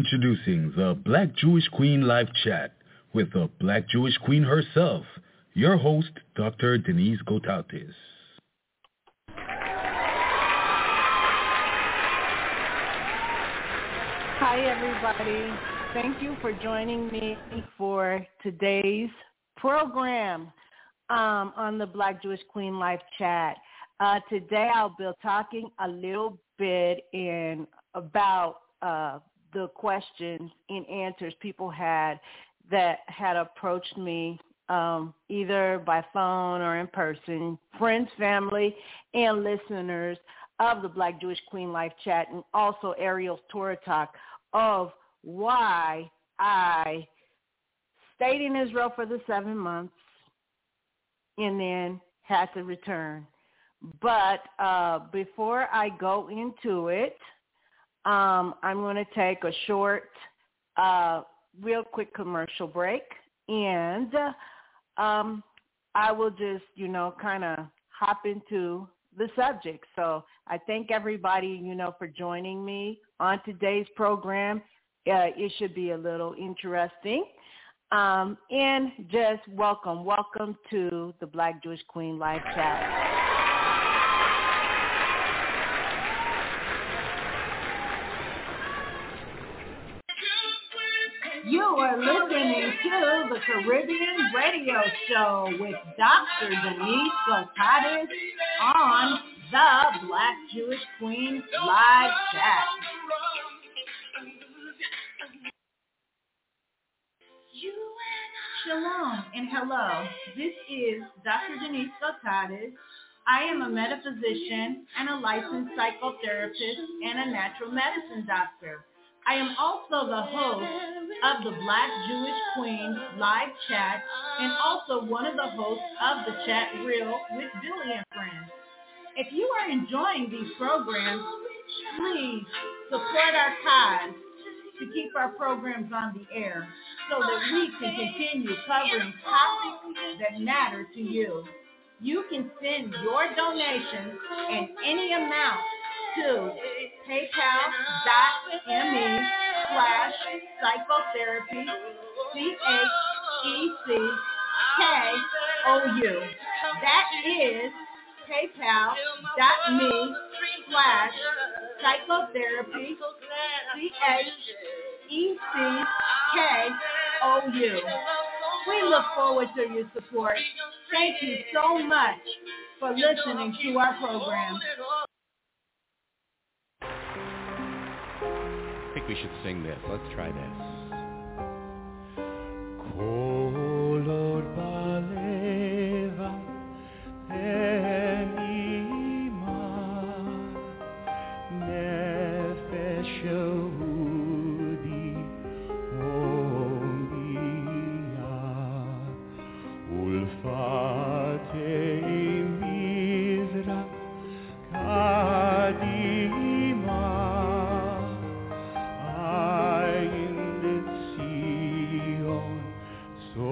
Introducing the Black Jewish Queen Live Chat with the Black Jewish Queen herself, your host, Dr. Denise Gotatis. Hi, everybody. Thank you for joining me for today's program on the Black Jewish Queen Live Chat. Today, I'll be talking a little bit about the questions and answers people had that had approached me either by phone or in person, friends, family, and listeners of the Black Jewish Queen Life Chat, and also Ariel's Torah Talk, of why I stayed in Israel for the 7 months and then had to return. But before I go into it, I'm going to take a short, real quick commercial break, and I will just, kind of hop into the subject. So I thank everybody, for joining me on today's program. It should be a little interesting. And just welcome to the Black Jewish Queen Live Chat. You are listening to the Caribbean Radio Show with Dr. Denise Gotatis on the Black Jewish Queen Live Chat. Shalom and hello. This is Dr. Denise Gotatis. I am a metaphysician and a licensed psychotherapist and a natural medicine doctor. I am also the host of the Black Jewish Queen Live Chat and also one of the hosts of the Chat Reel with Billy and Friends. If you are enjoying these programs, please support our cause to keep our programs on the air so that we can continue covering topics that matter to you. You can send your donations in any amount to paypal.me/psychotherapy, CHECKOU. That is paypal.me/psychotherapy, CHECKOU. We look forward to your support. Thank you so much for listening to our program. I think we should sing this. Let's try this. Kolor baleva enima nefesh Yehudi omia ulfatei mizrach kadima Ein Zion so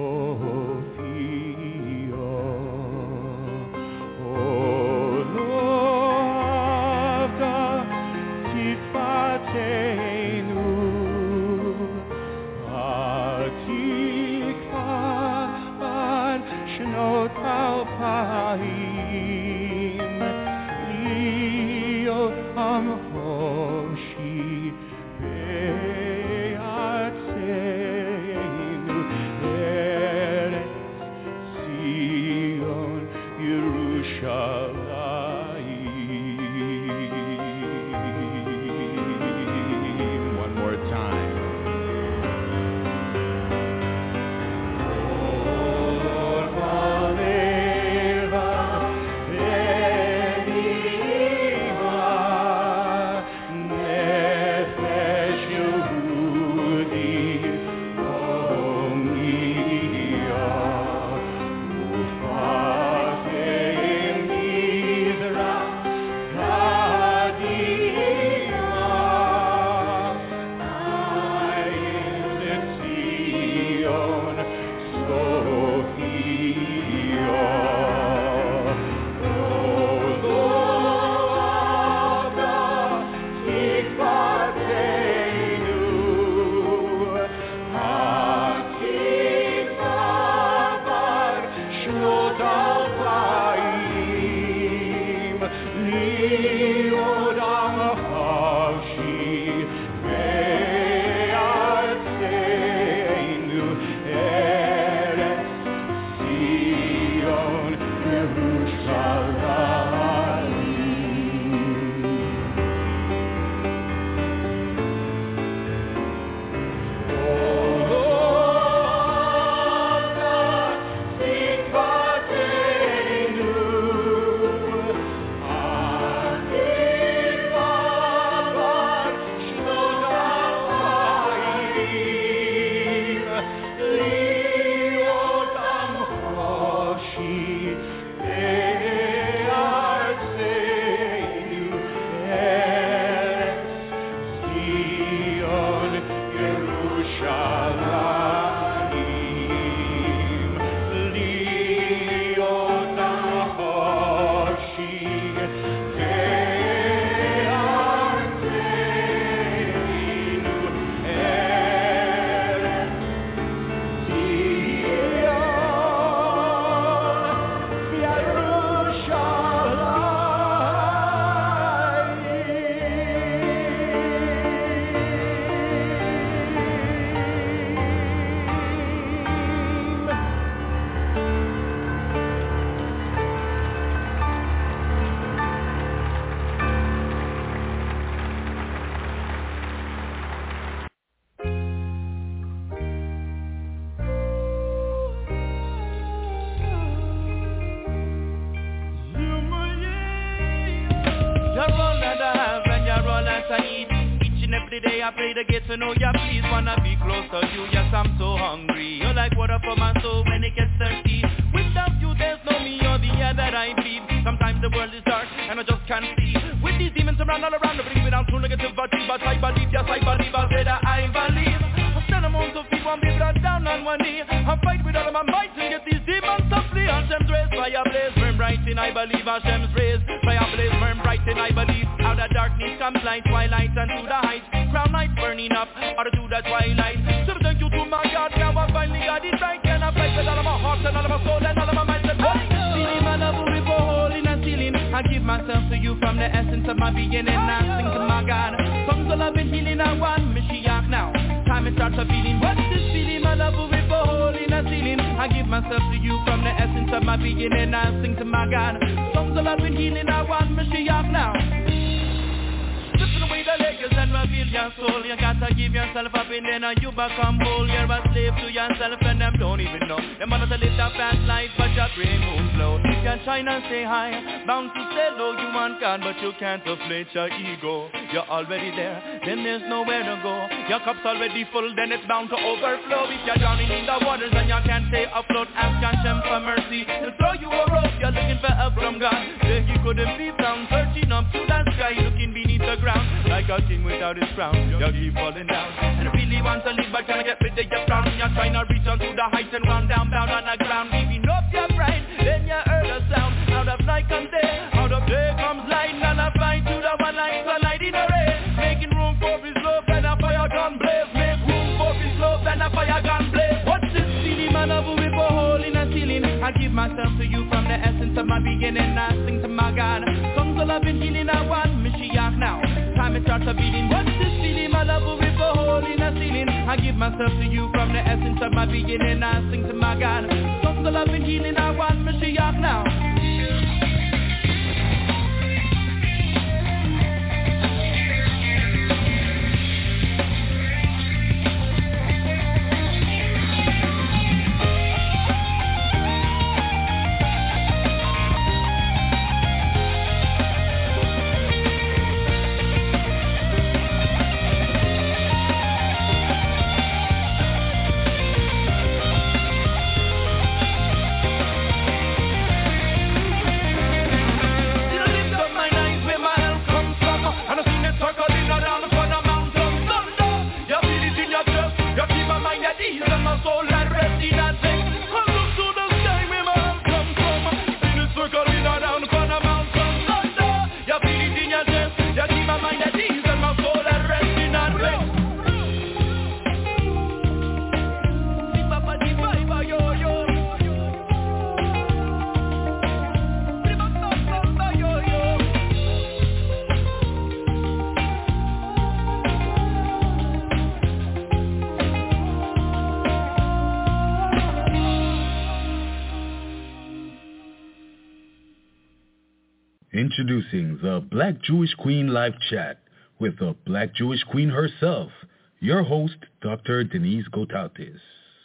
every day I pray to get to know ya. Please wanna be close to you. Yes, I'm so hungry. You're like water for my soul when it gets thirsty. Without you, there's no me or the air that I breathe. Sometimes the world is dark and I just can't see. With these demons around all around, bring me down to negativity. But I believe, yes I believe, I said I believe. I stand among the feet, one be blood down on one knee. I fight with all of my might to get these demons to flee. Hashem's rays, fire blaze, burn bright in I believe. Hashem's rays, fire blaze, burn bright in I believe. Out of darkness comes light, twilight and to the heights. Crown lights burning up, or to the twilight. So thank you to my God, now I finally got it right. And I fight with all of my heart and all of my soul and all of my mind. Feeling my love with a hole in a ceiling. I give myself to you from the essence of my beginning. I sing to my God. Songs of love and healing, I want Mashiach now. Time it starts a feeling. What's this feeling? My love with a hole in a ceiling. I give myself to you from the essence of my beginning. I sing to my God. Songs of love and healing, I want Mashiach now. Stripping away the layers and reveal your soul. You gotta give yourself up and then you become whole. You're a slave to yourself and them don't even know. Them want to live that fast life but your brain moves slow. You can try and stay high, bound to stay low. You want God but you can't deflate your ego. You're already there, then there's nowhere to go. Your cup's already full, then it's bound to overflow. If you're drowning in the waters and you can't stay afloat, ask Hashem for mercy. He'll throw you a rope, you're looking for help from God. There he couldn't be found, searching up to the sky, looking beneath the ground. Like a king without his crown, you keep falling down. And I really want to live, but can I get rid of your frown? You're trying to reach onto the heights and run down, bound on the ground. Giving up your pride, then you heard a sound. Out of night comes day, out of day comes light. And I fly to the one light, the light in the rain. Making room for his love and a fire gun blaze. Make room for his love and a fire gun blaze. What's this feeling, my love with a hole in a ceiling? I give myself to you from the essence of my beginning. I sing to my God. Songs of love and healing, I want Mashiach now. Time it starts a beating. What's this feeling? My love with a hole in a ceiling. I give myself to you from the essence of my beginning. I sing to my God. Songs of love and healing, I want Mashiach now. Introducing the Black Jewish Queen Live Chat with the Black Jewish Queen herself, your host, Dr. Denise Gotautis.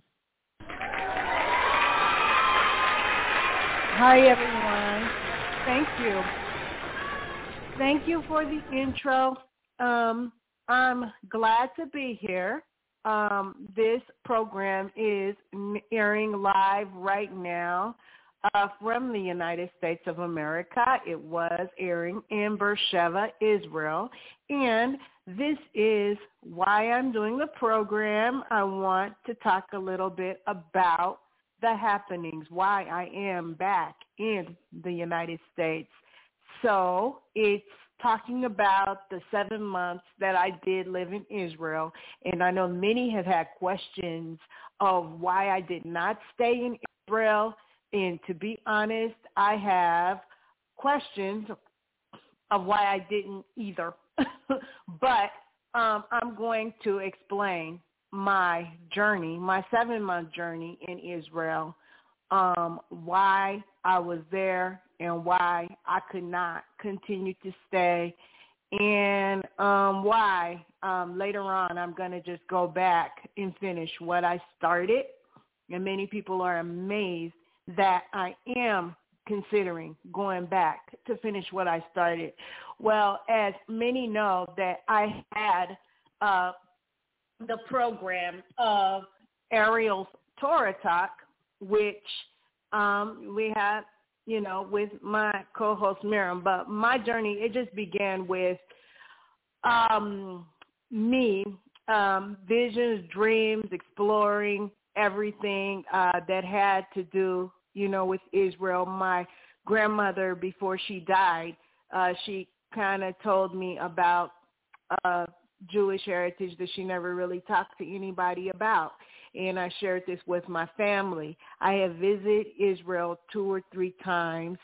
Hi, everyone. Thank you. Thank you for the intro. I'm glad to be here. This program is airing live right now. From the United States of America. It was airing in Beersheba, Israel. And this is why I'm doing the program. I want to talk a little bit about the happenings, why I am back in the United States. So it's talking about the 7 months that I did live in Israel. And I know many have had questions of why I did not stay in Israel. And to be honest, I have questions of why I didn't either. But I'm going to explain my journey, my 7-month journey in Israel, why I was there and why I could not continue to stay, and why later on I'm going to just go back and finish what I started. And many people are amazed that I am considering going back to finish what I started. Well, as many know, that I had the program of Ariel's Torah Talk, which we have, with my co-host Miriam. But my journey, it just began with me, visions, dreams, exploring everything that had to do, with Israel. My grandmother, before she died, she kind of told me about Jewish heritage that she never really talked to anybody about. And I shared this with my family. I have visited Israel 2 or 3 times.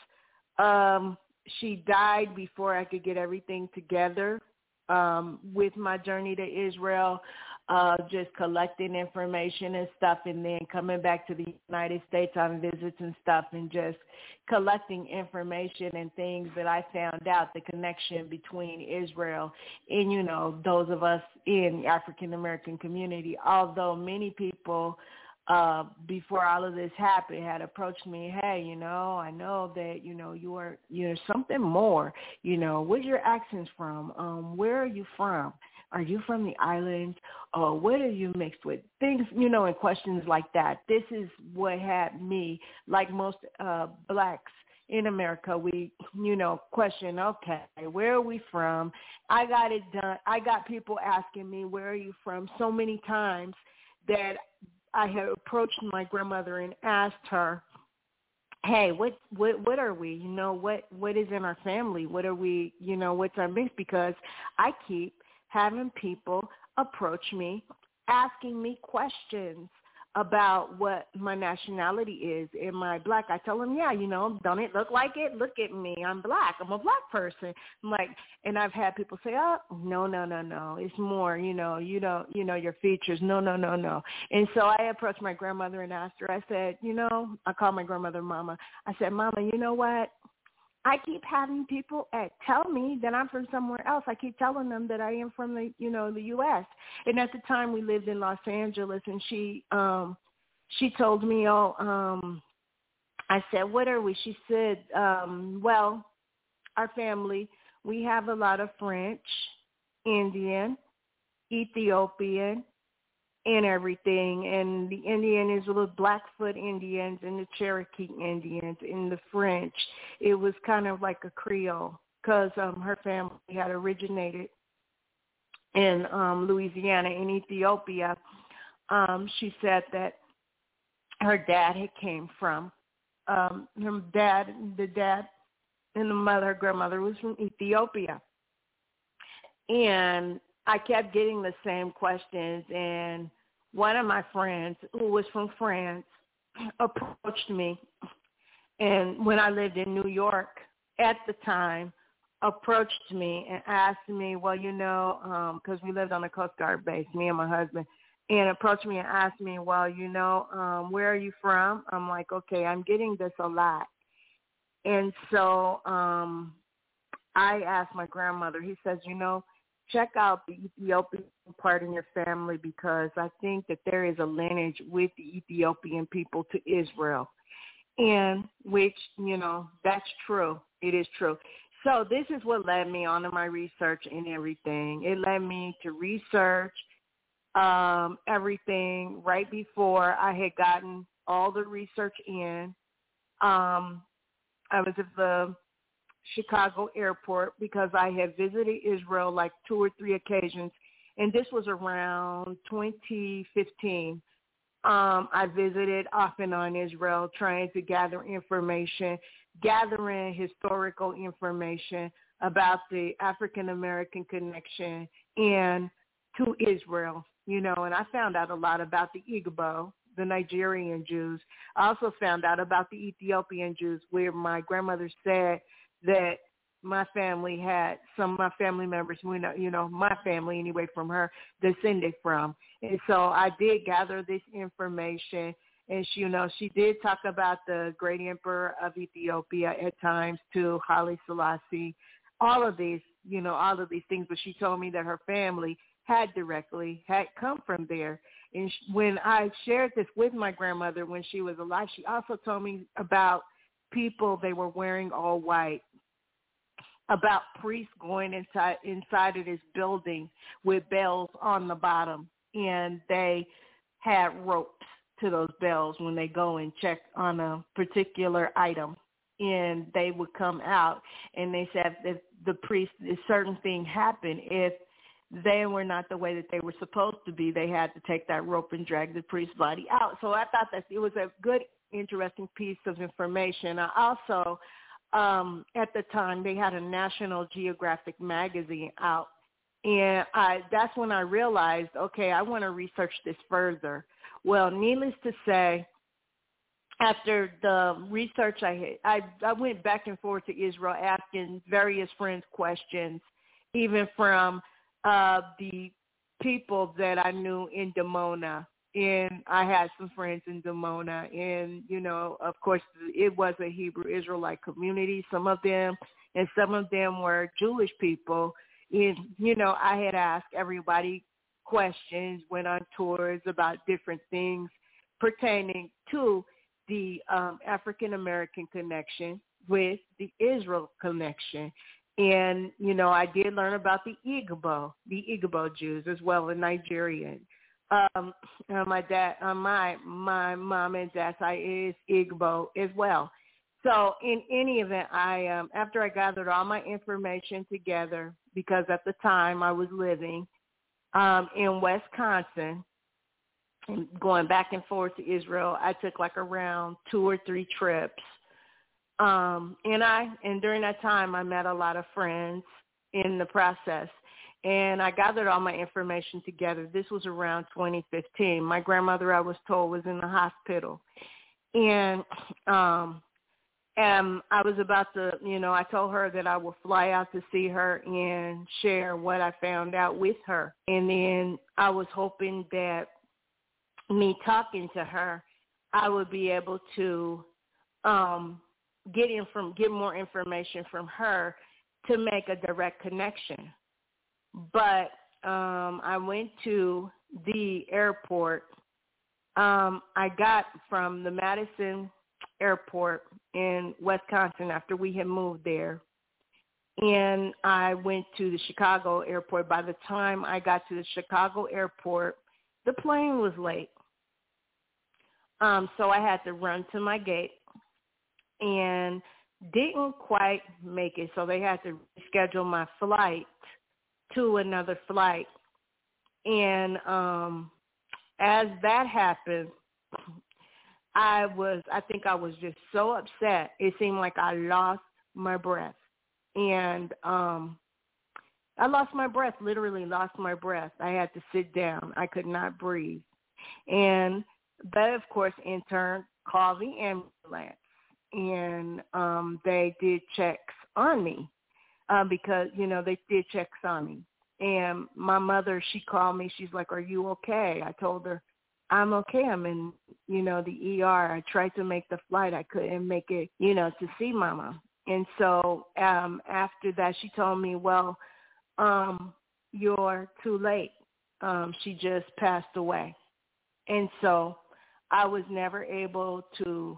She died before I could get everything together with my journey to Israel, just collecting information and stuff, and then coming back to the United States on visits and stuff, and just collecting information and things that I found out, the connection between Israel and, those of us in the African-American community. Although many people before all of this happened had approached me, hey, I know that, you're something more, where's your accents from? Where are you from? Are you from the islands? What are you mixed with? Things, and questions like that. This is what had me, like most blacks in America, we, question, okay, where are we from? I got it done. I got people asking me, where are you from, so many times that I had approached my grandmother and asked her, hey, what are we? What is in our family? What are we, what's our mix? Because I keep having people approach me, asking me questions about what my nationality is. Am I black? I tell them, yeah, don't it look like it? Look at me. I'm black. I'm a black person. I'm like, and I've had people say, oh, no. It's more, you don't, your features. No. And so I approached my grandmother and asked her, I said, I call my grandmother Mama. I said, Mama, you know what? I keep having people tell me that I'm from somewhere else. I keep telling them that I am from the U.S. And at the time we lived in Los Angeles, and she told me, I said, what are we? She said, well, our family, we have a lot of French, Indian, Ethiopian, and everything, and the Indian is the Blackfoot Indians and the Cherokee Indians and the French. It was kind of like a Creole because her family had originated in Louisiana and Ethiopia. She said that her dad had came from, the dad and the mother, her grandmother was from Ethiopia. And I kept getting the same questions, and one of my friends who was from France approached me, and when I lived in New York at the time, approached me and asked me, well, because we lived on a Coast Guard base, me and my husband, and approached me and asked me, well, where are you from? I'm like, okay, I'm getting this a lot. And so I asked my grandmother, he says, check out the Ethiopian part in your family, because I think that there is a lineage with the Ethiopian people to Israel, and which, that's true. It is true. So this is what led me on to my research and everything. It led me to research everything right before I had gotten all the research in. I was at the Chicago airport because I had visited Israel like 2 or 3 occasions, and this was around 2015. I visited off and on Israel trying to gather information, gathering historical information about the African-American connection and to Israel, and I found out a lot about the Igbo, the Nigerian Jews. I also found out about the Ethiopian Jews, where my grandmother said that my family had some of my family members, my family anyway, from her descended from. And so I did gather this information, and she did talk about the great emperor of Ethiopia at times too, Haile Selassie, all of these things. But she told me that her family had come from there. And when I shared this with my grandmother when she was alive, she also told me about people, they were wearing all white. about priests going inside of this building with bells on the bottom, and they had ropes to those bells when they go and check on a particular item, and they would come out, and they said if the priest, if certain thing happened, if they were not the way that they were supposed to be, they had to take that rope and drag the priest's body out. So I thought that it was a good, interesting piece of information. I also, at the time, they had a National Geographic magazine out, and that's when I realized, okay, I want to research this further. Well, needless to say, after the research I went back and forth to Israel asking various friends questions, even from the people that I knew in Dimona. And I had some friends in Dimona. And, you know, of course, it was a Hebrew Israelite community, some of them, and some of them were Jewish people. And, you know, I had asked everybody questions, went on tours about different things pertaining to the African-American connection with the Israel connection. And, you know, I did learn about the Igbo Jews as well, the Nigerian. My mom and dad's side is Igbo as well. So in any event, I after I gathered all my information together, because at the time I was living in Wisconsin, and going back and forth to Israel, I took like around 2 or 3 trips. And during that time, I met a lot of friends in the process, and I gathered all my information together. This was around 2015. My grandmother, I was told, was in the hospital, and I was about to, you know, I told her that I would fly out to see her and share what I found out with her. And then I was hoping that me talking to her, I would be able to get more information from her to make a direct connection. But I went to the airport. I got from the Madison airport in Wisconsin after we had moved there, and I went to the Chicago airport. By the time I got to the Chicago airport, the plane was late. So I had to run to my gate and didn't quite make it. So they had to reschedule my flight to another flight. And as that happened, I think I was just so upset. It seemed like I lost my breath. And I lost my breath, literally lost my breath. I had to sit down. I could not breathe. And that, of course, in turn, called the ambulance. And they did checks on me because, you know, they did checks on me. And my mother, she called me. She's like, "Are you okay?" I told her, "I'm okay. I'm in, you know, the ER. I tried to make the flight. I couldn't make it, you know, to see Mama." And so after that, she told me, "Well, you're too late. She just passed away." And so I was never able to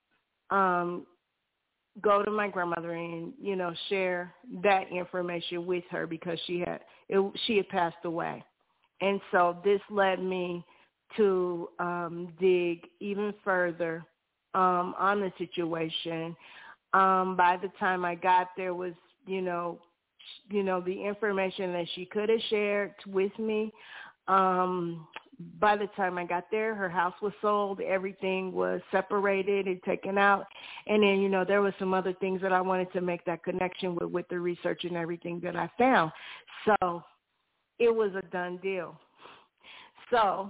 go to my grandmother and, you know, share that information with her because she had passed away. And so this led me to dig even further on the situation. By the time I got there was, you know, the information that she could have shared with me. By the time I got there, her house was sold. Everything was separated and taken out. And then, you know, there was some other things that I wanted to make that connection with the research and everything that I found. So it was a done deal. So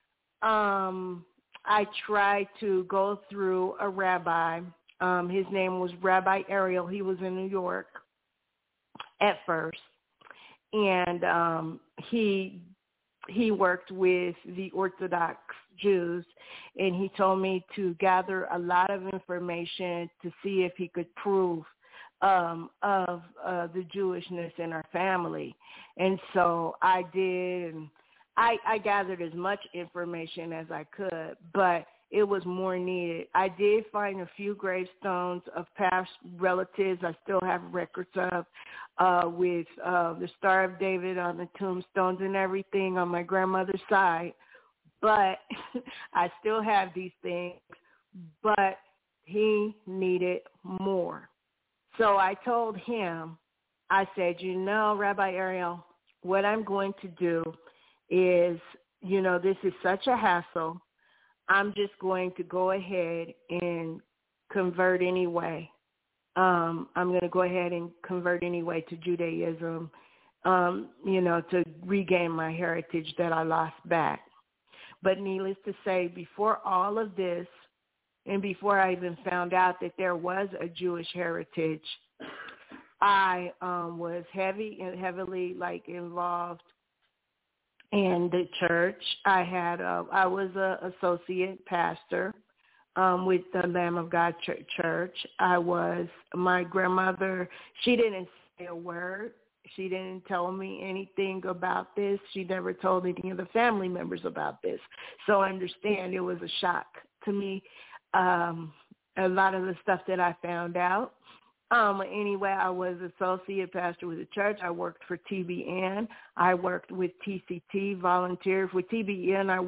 I tried to go through a rabbi. His name was Rabbi Ariel. He was in New York at first. And he worked with the Orthodox Jews, and he told me to gather a lot of information to see if he could prove of the Jewishness in our family. And so I did, and I gathered as much information as I could, but it was more needed. I did find a few gravestones of past relatives I still have records of, with the Star of David on the tombstones and everything on my grandmother's side. But I still have these things, but he needed more. So I told him, I said, Rabbi Ariel, what I'm going to do is, this is such a hassle. I'm just going to go ahead and convert anyway. I'm going to go ahead and convert anyway to Judaism, to regain my heritage that I lost back. But needless to say, before all of this, and before I even found out that there was a Jewish heritage, I was heavily involved in the church. I was an associate pastor with the Lamb of God Church. My grandmother, she didn't say a word. She didn't tell me anything about this. She never told any of the family members about this. So I understand it was a shock to me, a lot of the stuff that I found out. Anyway, I was associate pastor with the church. I worked for TBN. I worked with TCT, volunteered with TBN. I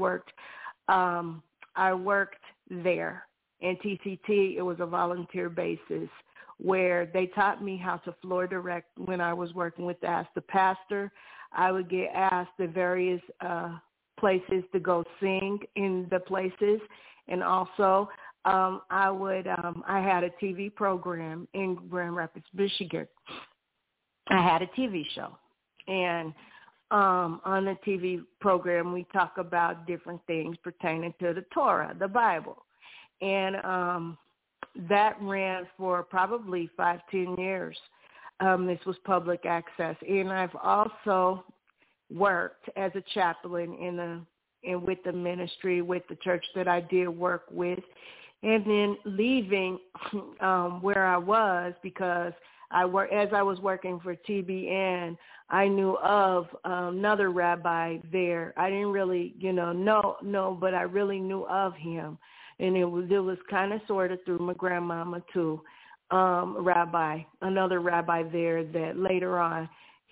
worked there. And TCT, it was a volunteer basis where they taught me how to floor direct when I was working with the pastor. I would get asked the various places to go sing in the places. And also, I had a TV program in Grand Rapids, Michigan. I had a TV show. And on the TV program, we talk about different things pertaining to the Torah, the Bible. And that ran for probably 5-10 years. This was public access. And I've also worked as a chaplain with the ministry, with the church that I did work with. And then leaving where I was, because as I was working for TBN, I knew of another rabbi there. I didn't really, know, but I really knew of him. And it was kind of sort of through my grandmama too, another rabbi there that later on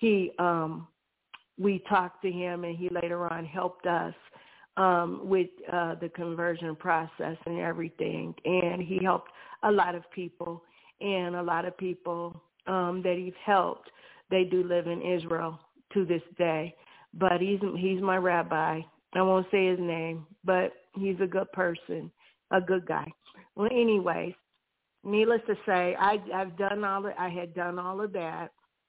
we talked to him, and he later on helped us with the conversion process and everything. And he helped a lot of people, and a lot of people that he's helped, they do live in Israel to this day. But he's my rabbi. I won't say his name, but he's a good person, a good guy. Well, anyways, needless to say, I had done all of that.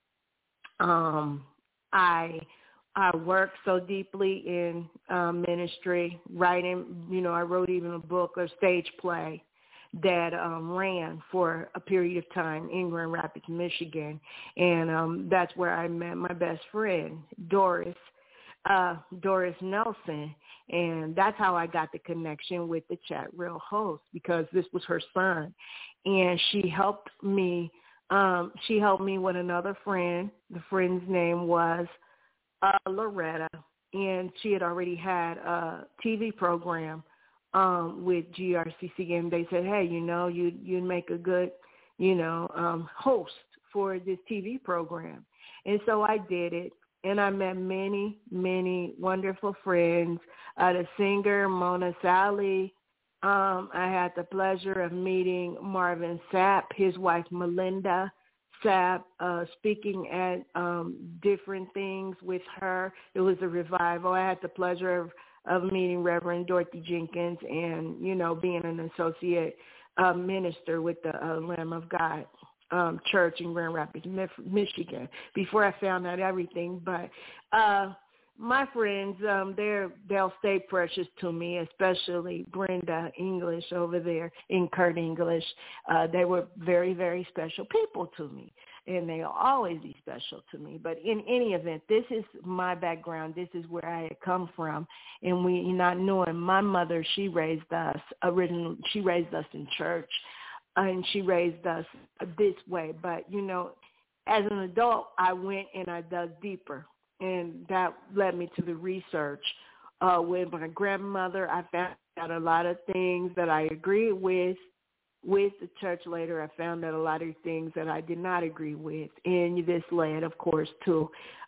I worked so deeply in ministry, writing. I wrote even a book or stage play that ran for a period of time in Grand Rapids, Michigan. And that's where I met my best friend, Doris Nelson. And that's how I got the connection with the Chat Real host, because this was her son. And she helped me. She helped me with another friend. The friend's name was Loretta, and she had already had a TV program with GRCC, and they said, hey, you'd make a good, host for this TV program. And so I did it, and I met many, many wonderful friends. The singer, Mona Sally. I had the pleasure of meeting Marvin Sapp, his wife, Melinda Sapp, speaking at different things with her. It was a revival. I had the pleasure of meeting Reverend Dorothy Jenkins and, being an associate minister with the Lamb of God church in Grand Rapids, Michigan, before I found out everything. But my friends, they'll stay precious to me, especially Brenda English over there and Kurt English. They were very, very special people to me, and they'll always be special to me. But in any event, this is my background. This is where I had come from, and we not knowing my mother, she raised us in church, and she raised us this way. But, as an adult, I went and I dug deeper. And that led me to the research. With my grandmother, I found out a lot of things that I agreed with the church. Later, I found out a lot of things that I did not agree with. And this led, of course, to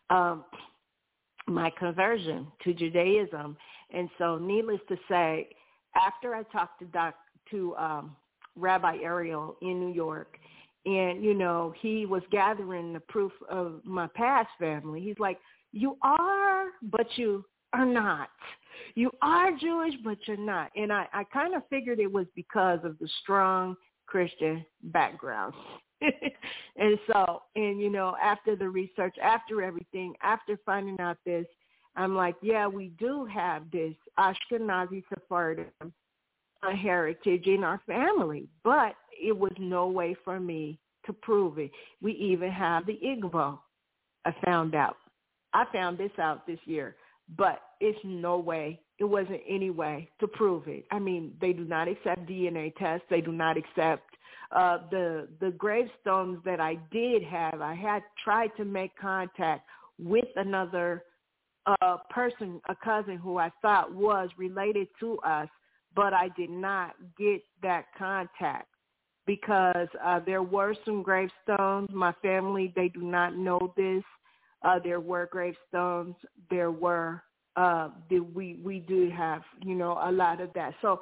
my conversion to Judaism. And so needless to say, after I talked to Rabbi Ariel in New York, and, you know, he was gathering the proof of my past family. He's like, you are, but you are not. You are Jewish, but you're not. And I kind of figured it was because of the strong Christian background. And so, and, you know, after the research, after everything, after finding out this, I'm like, yeah, we do have this Ashkenazi Sephardim heritage in our family, but it was no way for me to prove it. We even have the Igbo. I found this out this year, but it's no way. It wasn't any way to prove it. I mean, they do not accept DNA tests. They do not accept the gravestones that I did have. I had tried to make contact with another person, a cousin who I thought was related to us, but I did not get that contact because there were some gravestones. My family, they do not know this. There were gravestones. There were, we do have, you know, a lot of that. So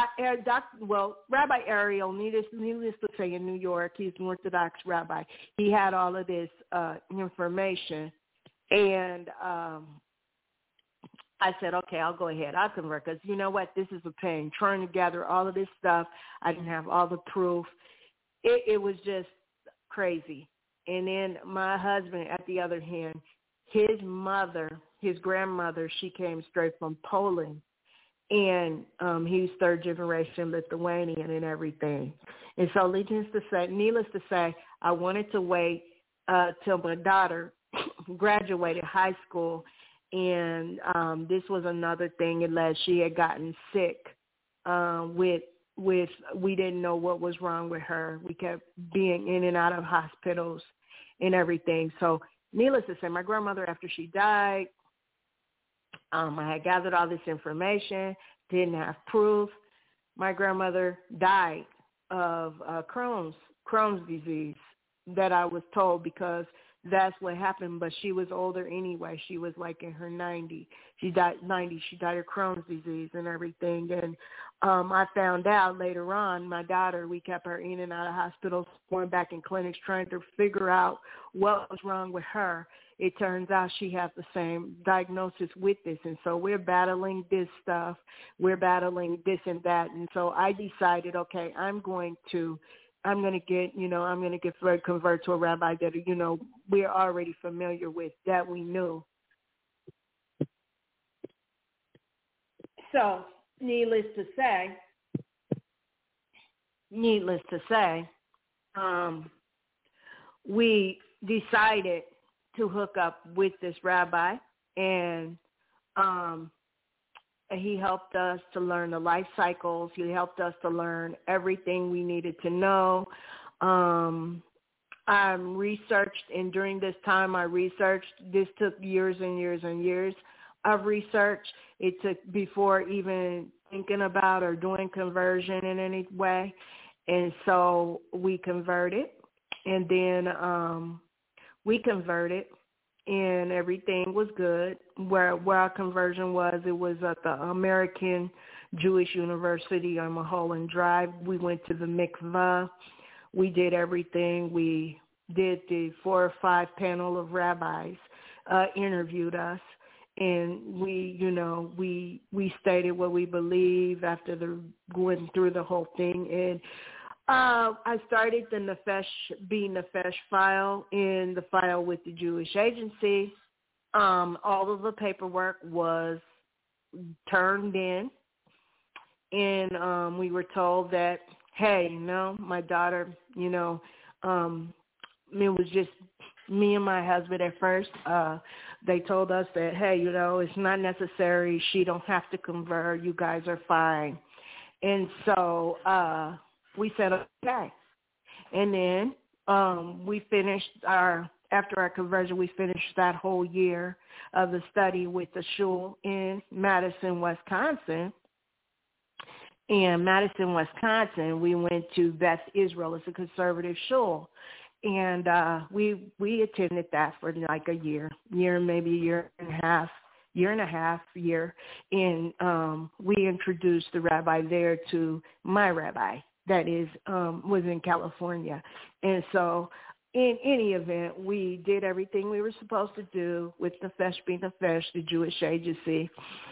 Rabbi Ariel, needless to say, in New York, he's an Orthodox rabbi. He had all of this information, and I said, okay, I'll go ahead. I'll convert because you know what? This is a pain. Trying to gather all of this stuff. I didn't have all the proof. It was just crazy. And then my husband, at the other hand, his mother, his grandmother, she came straight from Poland. And he's third generation Lithuanian and everything. And so needless to say, I wanted to wait till my daughter graduated high school. And this was another thing. She had gotten sick with we didn't know what was wrong with her. We kept being in and out of hospitals and everything. So needless to say, my grandmother, after she died, I had gathered all this information, didn't have proof. My grandmother died of Crohn's disease that I was told because that's what happened, but she was older anyway. She was like in her 90s. She died of Crohn's disease and everything. And I found out later on, my daughter, we kept her in and out of hospitals, going back in clinics, trying to figure out what was wrong with her. It turns out she has the same diagnosis with this. And so we're battling this stuff. We're battling this and that. And so I decided, okay, I'm going to convert to a rabbi that, you know, we're already familiar with, that we knew. So needless to say, we decided to hook up with this rabbi, and he helped us to learn the life cycles. He helped us to learn everything we needed to know. I researched, and during this time I researched. This took years and years and years of research. It took before even thinking about or doing conversion in any way. And so we converted, and then we converted, and everything was good. Where our conversion was, it was at the American Jewish University on Mulholland Drive. We went to the mikvah. We did everything. We did the 4 or 5 panel of rabbis interviewed us, and we stated what we believe after going through the whole thing. And I started the Nefesh file in the file with the Jewish Agency. All of the paperwork was turned in, and we were told that, hey, my daughter, it was just me and my husband at first. They told us that, hey, it's not necessary. She don't have to convert. You guys are fine. And so we said, okay. And then we finished after our conversion, we finished that whole year of the study with the shul in Madison, Wisconsin. in Madison, Wisconsin. We went to Beth Israel. It's a conservative shul. And we attended that for like a year, maybe a year and a half. And we introduced the rabbi there to my rabbi that is was in California. And so in any event, we did everything we were supposed to do with the Fesh being the Fesh, the Jewish agency.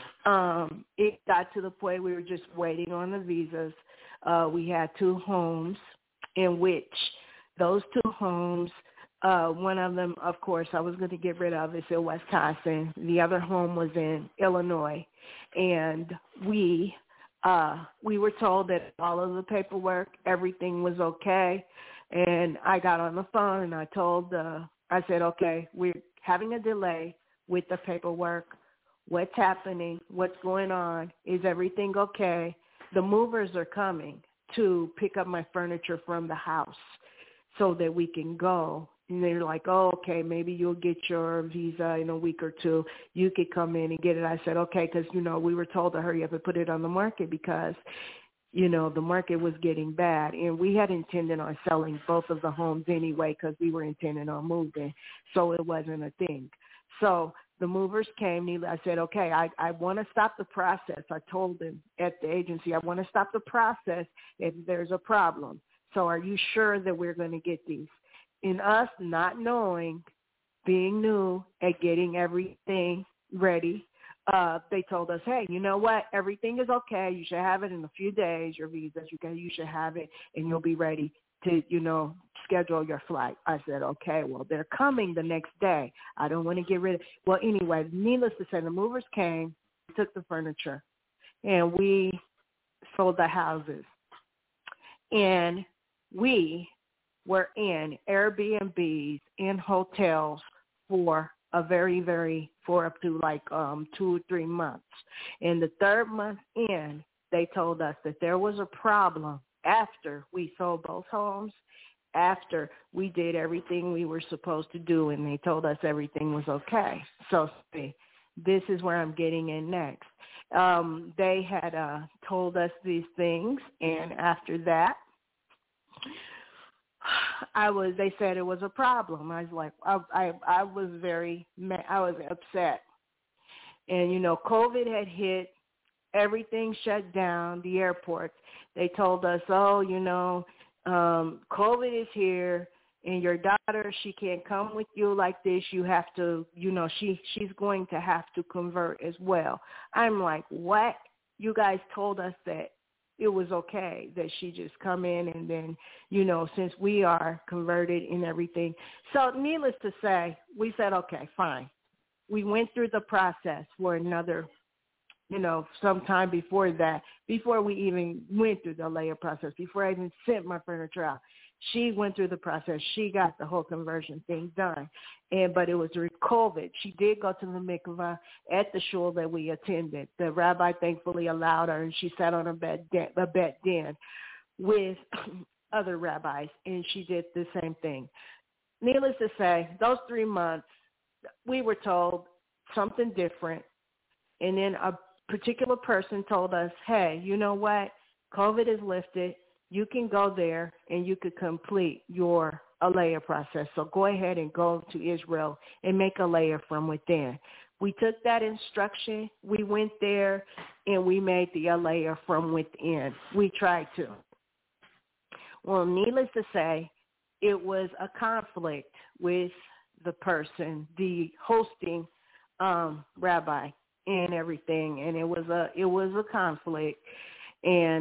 It got to the point we were just waiting on the visas. We had 2 homes in which those 2 homes, one of them, of course, I was going to get rid of. It's in Wisconsin. The other home was in Illinois. And we were told that all of the paperwork, everything was okay. And I got on the phone and I said, okay, we're having a delay with the paperwork. What's happening? What's going on? Is everything okay? The movers are coming to pick up my furniture from the house so that we can go. And they're like, oh, okay, maybe you'll get your visa in a week or 2. You could come in and get it. I said, okay, because, we were told to hurry up and put it on the market because, the market was getting bad. And we had intended on selling both of the homes anyway because we were intending on moving. So it wasn't a thing. So the movers came. I said, okay, I want to stop the process. I told them at the agency, I want to stop the process if there's a problem. So are you sure that we're going to get these? In us not knowing, being new at getting everything ready, they told us, hey, you know what? Everything is okay. You should have it in a few days, your visas. You should have it, and you'll be ready to, schedule your flight. I said, okay, well, they're coming the next day. I don't want to get rid of it. Well, anyway, needless to say, the movers came, took the furniture, and we sold the houses. And we were in Airbnbs, in hotels for up to like 2 or 3 months. And the 3rd month in, they told us that there was a problem after we sold both homes, after we did everything we were supposed to do, and they told us everything was okay. So this is where I'm getting in next. They had told us these things, and after that, they said it was a problem. I was like, I was I was upset. And, COVID had hit, everything shut down, the airports. They told us, COVID is here, and your daughter, she can't come with you like this. You have to, she's going to have to convert as well. I'm like, what? You guys told us that it was okay that she just come in and then, since we are converted and everything. So needless to say, we said, okay, fine. We went through the process for another, sometime before that, before we even went through the layer process, before I even sent my furniture out. She went through the process. She got the whole conversion thing done. But it was during COVID. She did go to the mikvah at the shul that we attended. The rabbi thankfully allowed her, and she sat on a bed den with other rabbis, and she did the same thing. Needless to say, those 3 months, we were told something different. And then a particular person told us, hey, you know what? COVID is lifted. You can go there and you could complete your aliyah process. So go ahead and go to Israel and make aliyah from within. We took that instruction. We went there and we made the aliyah from within. We tried to. Well, needless to say, it was a conflict with the person, the hosting rabbi and everything, and it was a conflict. And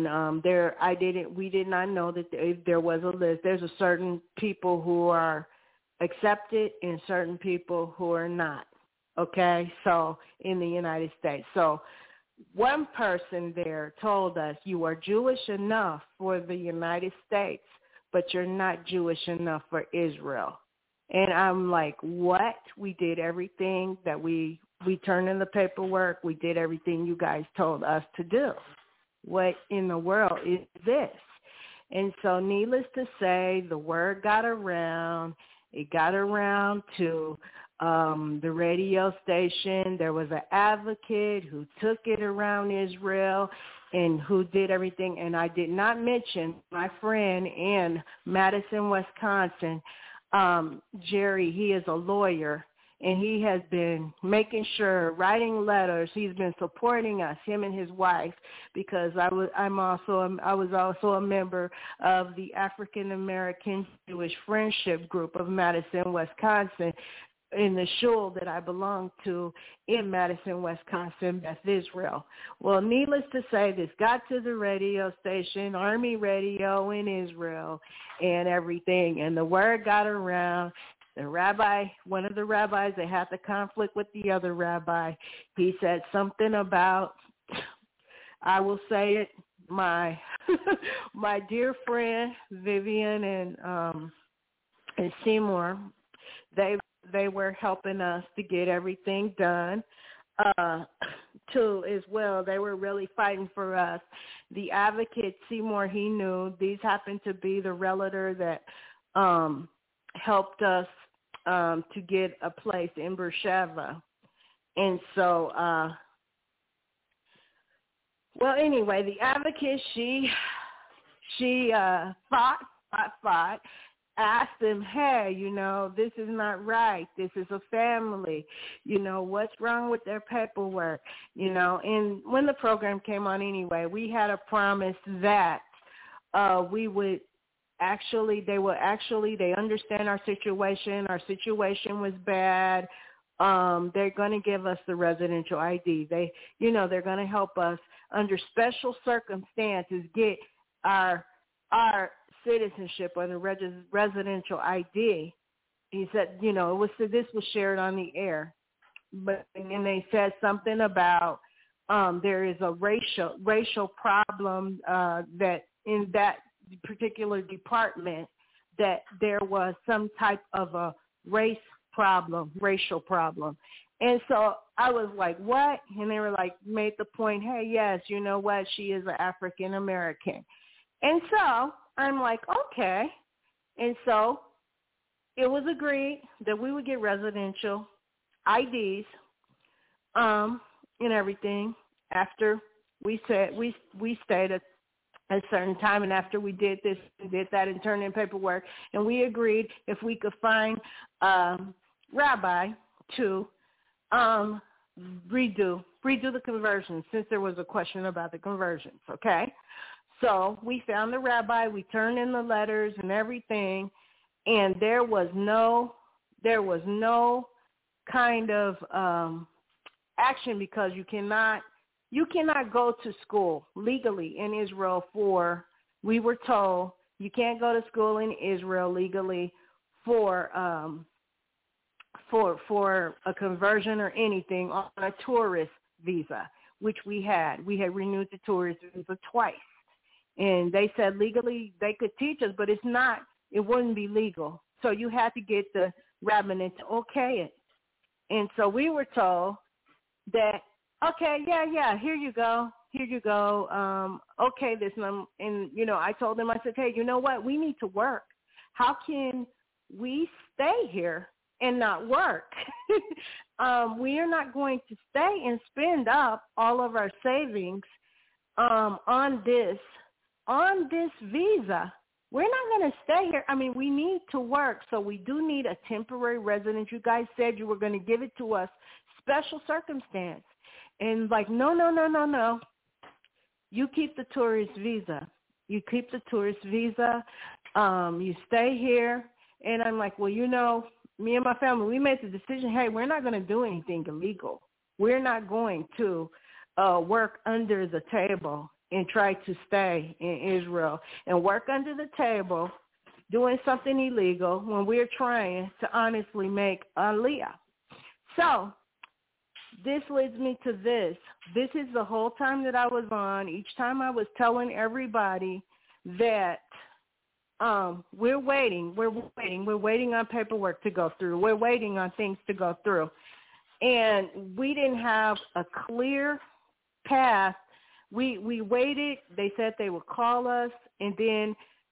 we did not know that there was a list. There's a certain people who are accepted and certain people who are not. Okay, so in the United States. So one person there told us, you are Jewish enough for the United States, but you're not Jewish enough for Israel. And I'm like, what? We did everything that we turned in the paperwork. We did everything you guys told us to do. What in the world is this? And so needless to say, the word got around. It got around to the radio station. There was an advocate who took it around Israel. and who did everything. And I did not mention my friend in Madison, Wisconsin, Jerry. He is a lawyer, and he has been making sure, writing letters. He's been supporting us, him and his wife, because I was also a member of the African American Jewish Friendship Group of Madison, Wisconsin, in the shul that I belong to in Madison, Wisconsin, Beth Israel. Well, needless to say, this got to the radio station, Army radio in Israel and everything, and the word got around. The rabbi, one of the rabbis that had the conflict with the other rabbi, he said something about, I will say it, my my dear friend Vivian and Seymour, they were helping us to get everything done too as well. They were really fighting for us. The advocate Seymour, he knew these happened to be the realtor that helped us to get a place in Beersheba. And so, well, anyway, the advocate, she fought, asked him, hey, this is not right. This is a family. What's wrong with their paperwork? And when the program came on anyway, we had a promise that we would they understand our situation. Our situation was bad. They're going to give us the residential ID. They're going to help us under special circumstances get our citizenship or the residential ID. He said, this was shared on the air, and they said something about there is a racial problem that in that particular department, that there was some type of a racial problem. And so I was like, what? And they were like, made the point, hey, yes, you know what? She is an African American. And so I'm like, okay. And so it was agreed that we would get residential IDs and everything after we stayed at a certain time, and after we did this and did that and turned in paperwork, and we agreed if we could find rabbi to redo the conversion, since there was a question about the conversions, okay? So we found the rabbi, we turned in the letters and everything, and there was no kind of action, because you cannot go to school legally in Israel we were told you can't go to school in Israel legally for a conversion or anything on a tourist visa, which we had. We had renewed the tourist visa twice. And they said legally they could teach us, but it wouldn't be legal. So you had to get the rabbinate to okay it. And so we were told that, okay, yeah, here you go. Okay, this, and I told them, I said, hey, you know what? We need to work. How can we stay here and not work? We are not going to stay and spend up all of our savings on this visa. We're not going to stay here. I mean, we need to work, so we do need a temporary residence. You guys said you were going to give it to us, special circumstance. And like, no. You keep the tourist visa. You stay here. And I'm like, well, me and my family, we made the decision, hey, we're not going to do anything illegal. We're not going to work under the table and try to stay in Israel and work under the table doing something illegal when we're trying to honestly make Aliyah. So this leads me to this. This is the whole time that I was on. Each time I was telling everybody that we're waiting on paperwork to go through. We're waiting on things to go through. And we didn't have a clear path. We waited. They said they would call us, and then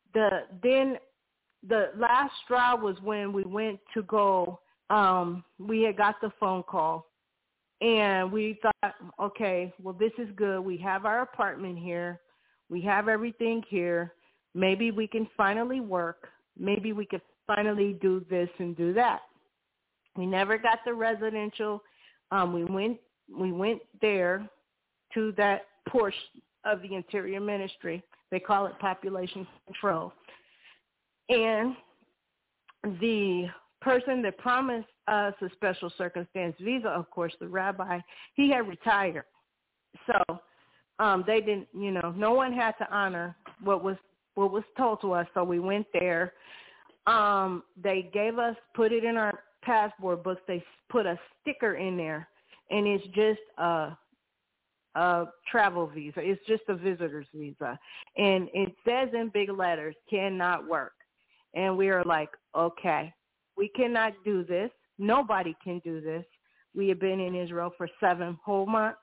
the last straw was when we went to go. We had got the phone call, And we thought, okay, well, this is good. We have our apartment here. We have everything here. Maybe we can finally work. Maybe we could finally do this and do that. We never got the residential. We went there to that portion of the Interior Ministry. They call it population control. And the person that promised us a special circumstance visa, of course, the rabbi, he had retired. So they didn't, no one had to honor what was told to us. So we went there. They gave us, put it in our passport books. They put a sticker in there, and it's just a travel visa. It's just a visitor's visa. And it says in big letters, cannot work. And we are like, okay, we cannot do this. Nobody can do this. We have been in Israel for 7 whole months.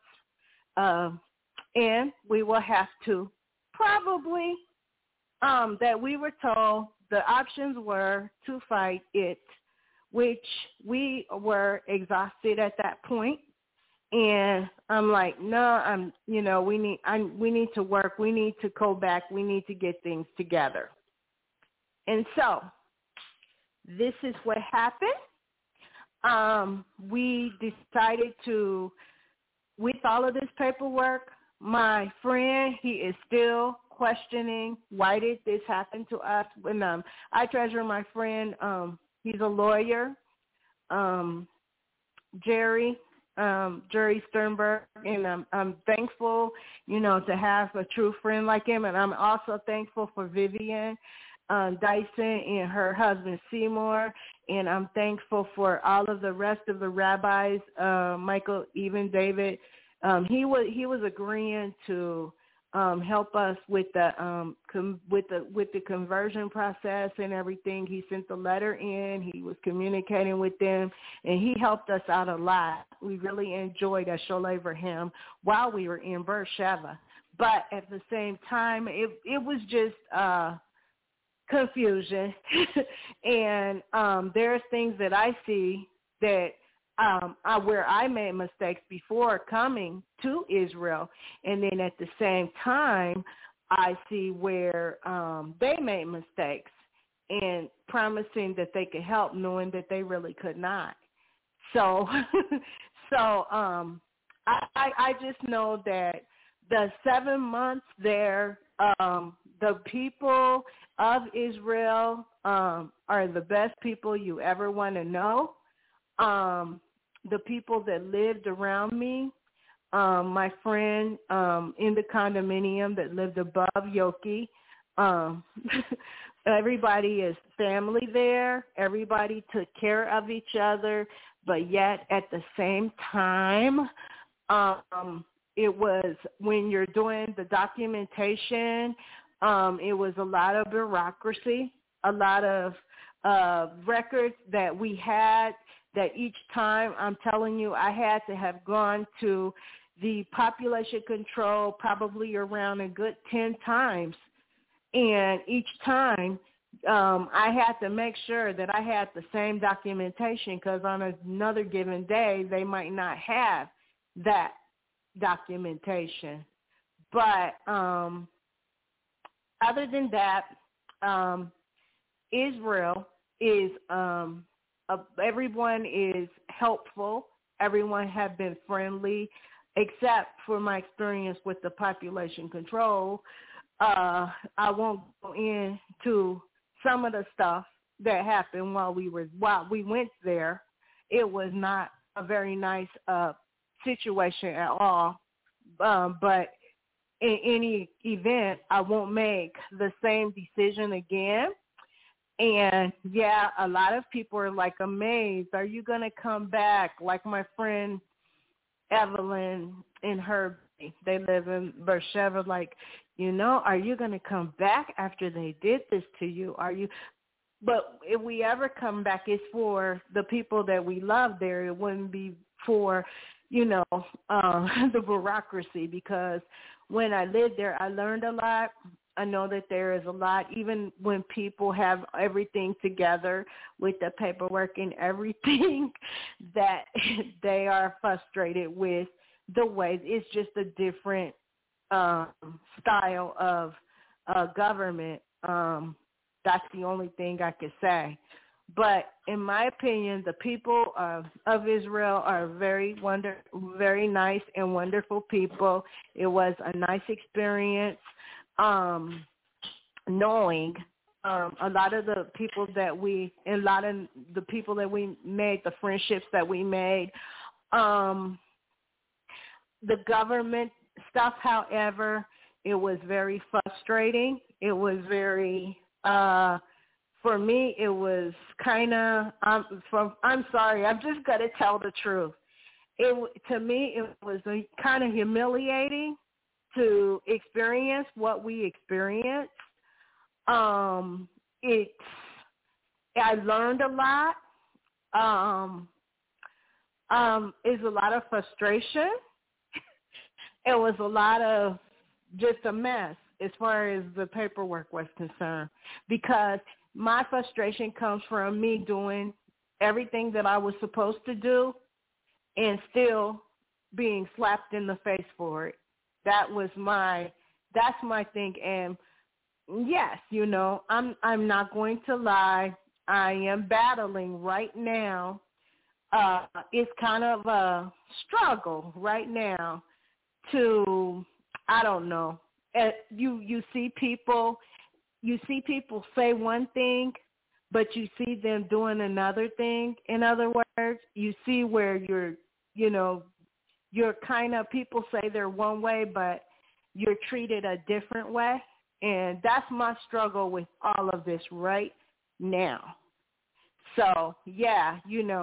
And we will have to probably, that we were told the options were to fight it, which we were exhausted at that point. And I'm like, no, we need to work. We need to go back. We need to get things together. And so this is what happened. We decided to, with all of this paperwork, my friend, he is still questioning, why did this happen to us? When I treasure my friend, he's a lawyer, Jerry Sternberg, and I'm thankful, to have a true friend like him. And I'm also thankful for Vivian Dyson and her husband Seymour, and I'm thankful for all of the rest of the rabbis, Michael, even David. He was agreeing to help us with the conversion process and everything. He sent the letter in. He was communicating with them, and he helped us out a lot. We really enjoyed a Sholei Avraham while we were in Beersheba. But at the same time, it was just confusion. And there's things that I see that where I made mistakes before coming to Israel. And then at the same time, I see where they made mistakes and promising that they could help, knowing that they really could not. So, I just know that the 7 months there, the people of Israel are the best people you ever want to know. The people that lived around me, my friend in the condominium that lived above Yoki, everybody is family there. Everybody took care of each other, but yet at the same time, it was when you're doing the documentation, it was a lot of bureaucracy, a lot of records that we had that each time, I'm telling you, I had to have gone to the population control probably around a good 10 times. And each time I had to make sure that I had the same documentation, because on another given day, they might not have that documentation. But other than that, Israel is everyone is helpful. Everyone have been friendly, except for my experience with the population control. I won't go into some of the stuff that happened while we went there. It was not a very nice situation at all. But in any event, I won't make the same decision again. And, yeah, a lot of people are, like, amazed. Are you going to come back? Like my friend Evelyn and her, they live in Beersheba, like, are you going to come back after they did this to you? Are you? But if we ever come back, it's for the people that we love there. It wouldn't be for, the bureaucracy, because when I lived there, I learned a lot. I know that there is a lot, even when people have everything together with the paperwork and everything, that they are frustrated with the ways. It's just a different style of government. That's the only thing I could say. But in my opinion, the people of Israel are very nice and wonderful people. It was a nice experience knowing a lot of the people that we made, the friendships that we made. The government stuff, however, it was very frustrating. It was very for me, it was kind of, I'm sorry, I'm just going to tell the truth. To me, it was kind of humiliating to experience what we experienced. I learned a lot. It's a lot of frustration. It was a lot of just a mess as far as the paperwork was concerned, because my frustration comes from me doing everything that I was supposed to do and still being slapped in the face for it. That's my thing. And yes, I'm not going to lie. I am battling right now. It's kind of a struggle right now to, I don't know. You see people say one thing, but you see them doing another thing. In other words, you see where you're kind of, people say they're one way, but you're treated a different way. And that's my struggle with all of this right now. So, yeah,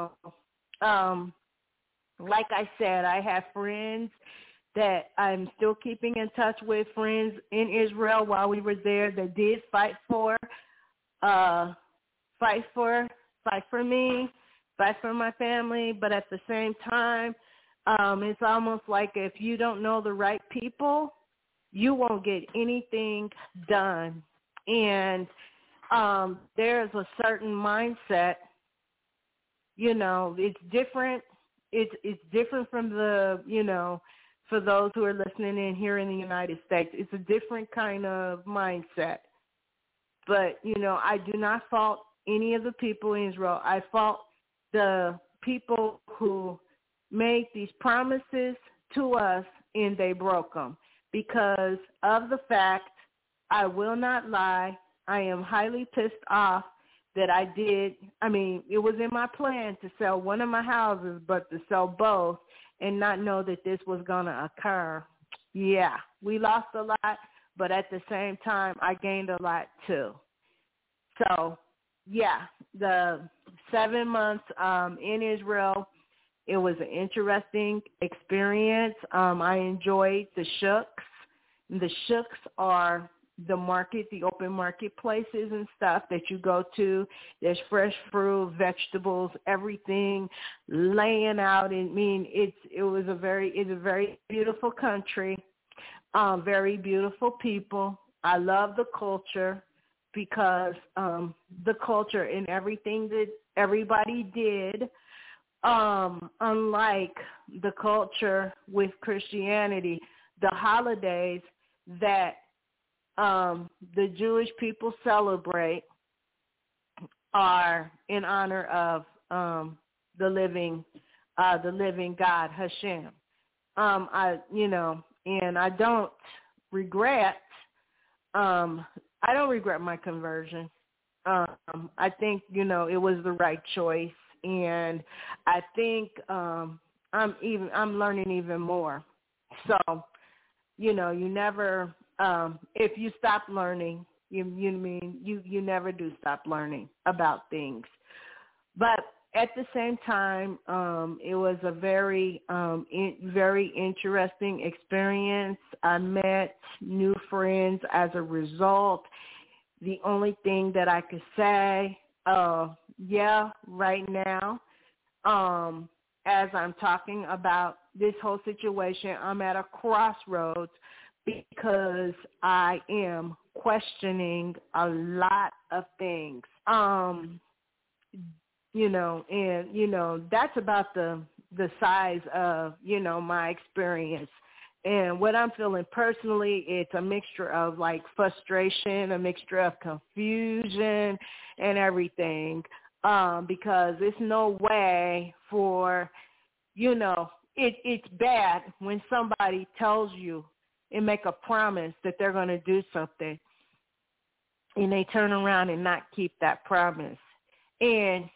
like I said, I have friends that I'm still keeping in touch with, friends in Israel while we were there that did fight for me, fight for my family. But at the same time, it's almost like if you don't know the right people, you won't get anything done. And there's a certain mindset, it's different. It's different from the, for those who are listening in here in the United States. It's a different kind of mindset. But, I do not fault any of the people in Israel. I fault the people who made these promises to us and they broke them. Because of the fact, I will not lie, I am highly pissed off that I did. I mean, it was in my plan to sell one of my houses, but to sell both and not know that this was going to occur. Yeah, we lost a lot, but at the same time, I gained a lot too. So, yeah, the 7 months in Israel, it was an interesting experience. I enjoyed the shuks. The shuks are the open marketplaces and stuff that you go to. There's fresh fruit, vegetables, everything laying out. It's a very beautiful country, very beautiful people. I love the culture because the culture and everything that everybody did, unlike the culture with Christianity, the holidays that the Jewish people celebrate are in honor of the living God, Hashem. And I don't regret. I don't regret my conversion. I think it was the right choice, and I think I'm learning even more. So, you never. If you stop learning, you never do stop learning about things. But at the same time, it was a very interesting experience. I met new friends as a result. The only thing that I could say, right now, as I'm talking about this whole situation, I'm at a crossroads because I am questioning a lot of things. That's about the size of, my experience. And what I'm feeling personally, it's a mixture of like frustration, a mixture of confusion and everything. Because it's no way for, it's bad when somebody tells you and make a promise that they're going to do something and they turn around and not keep that promise. And,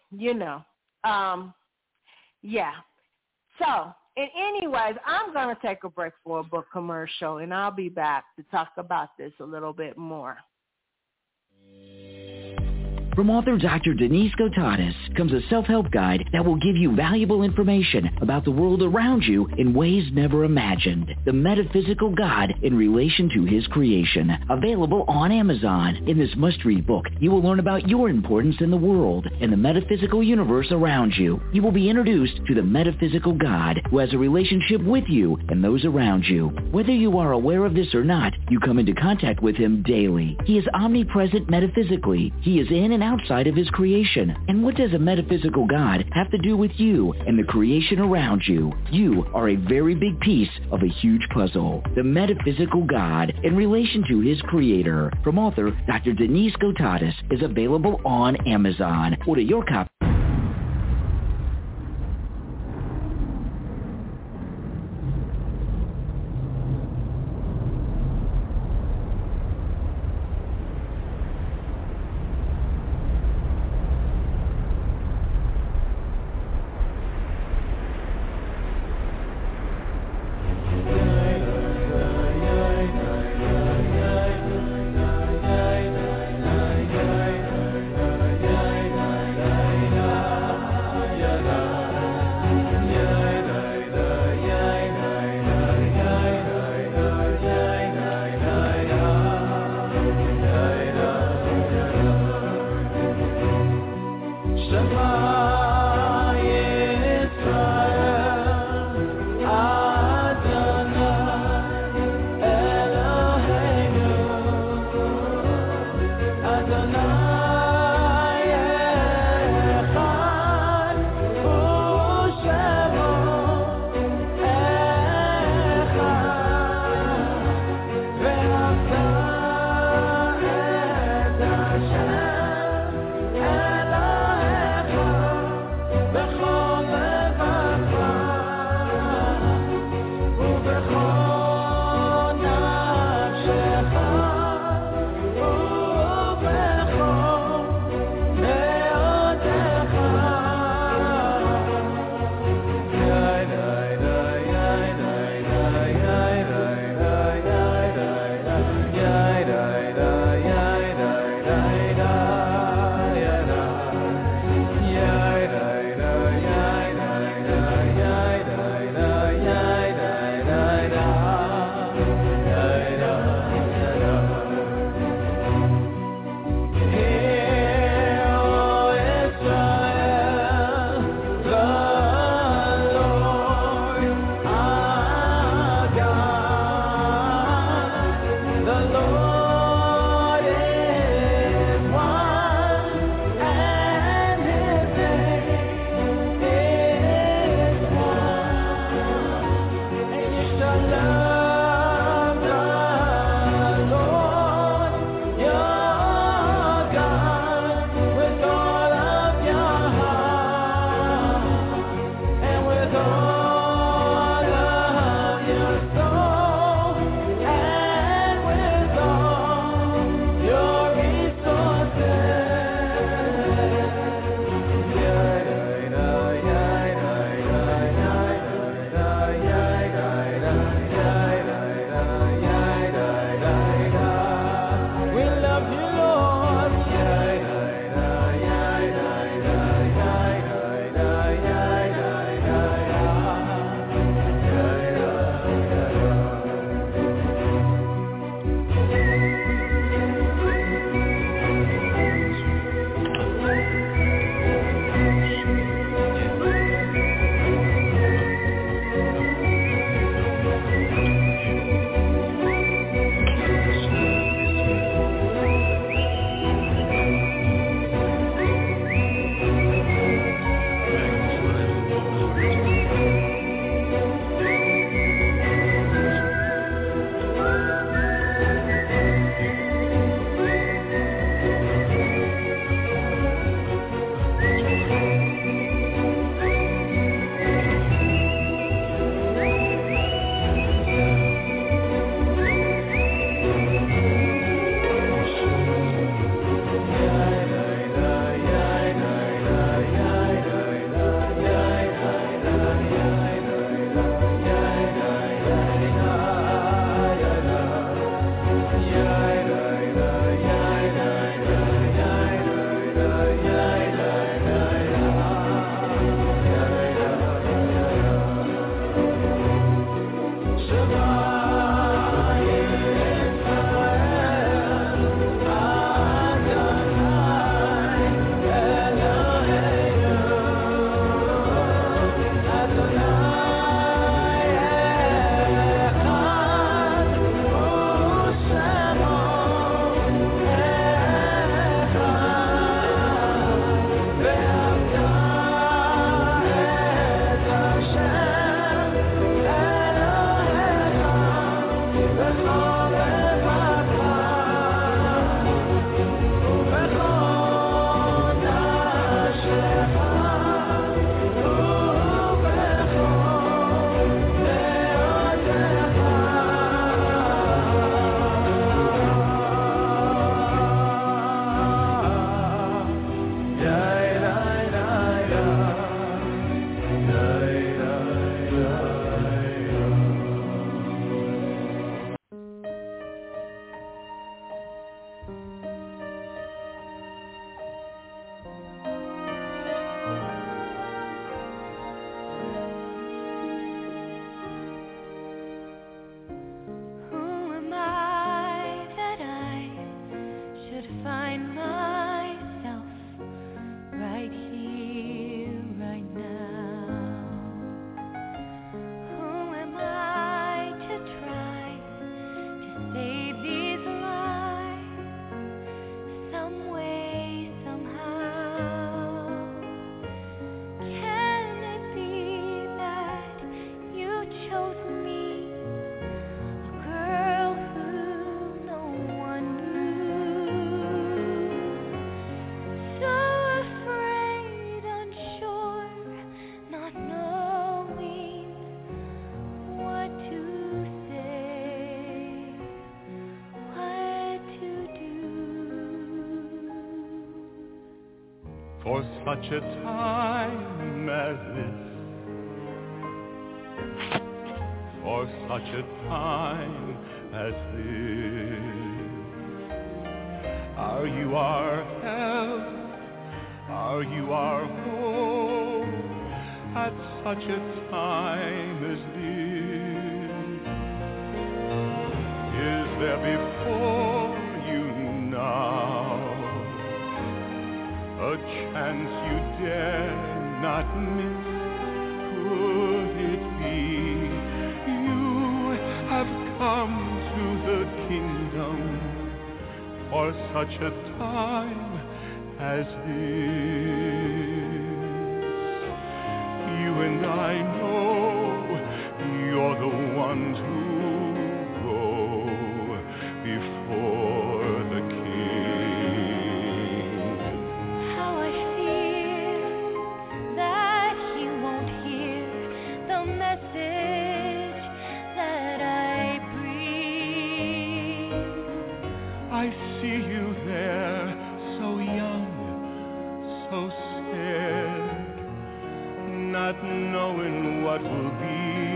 yeah. So, and anyways, I'm going to take a break for a book commercial, and I'll be back to talk about this a little bit more. From author Dr. Denise Gotatis comes a self-help guide that will give you valuable information about the world around you in ways never imagined. The Metaphysical God in Relation to His Creation. Available on Amazon. In this must-read book, you will learn about your importance in the world and the metaphysical universe around you. You will be introduced to the Metaphysical God who has a relationship with you and those around you. Whether you are aware of this or not, you come into contact with Him daily. He is omnipresent metaphysically. He is in and outside of His creation. And what does a metaphysical God have to do with you and the creation around you? You are a very big piece of a huge puzzle. The Metaphysical God in Relation to His Creator from author Dr. Denise Gotatis is available on Amazon. Order your copy. for such a time as this. For such a time as this. Are you our help? Are you our hope at such a time as this? Is there before you now a chance you dare not miss? Could it be you have come to the kingdom for such a time as this? You and I know you're the ones who go before the King. How I fear that he won't hear the message that I bring. I see you there, so young, so scared, not knowing what will be.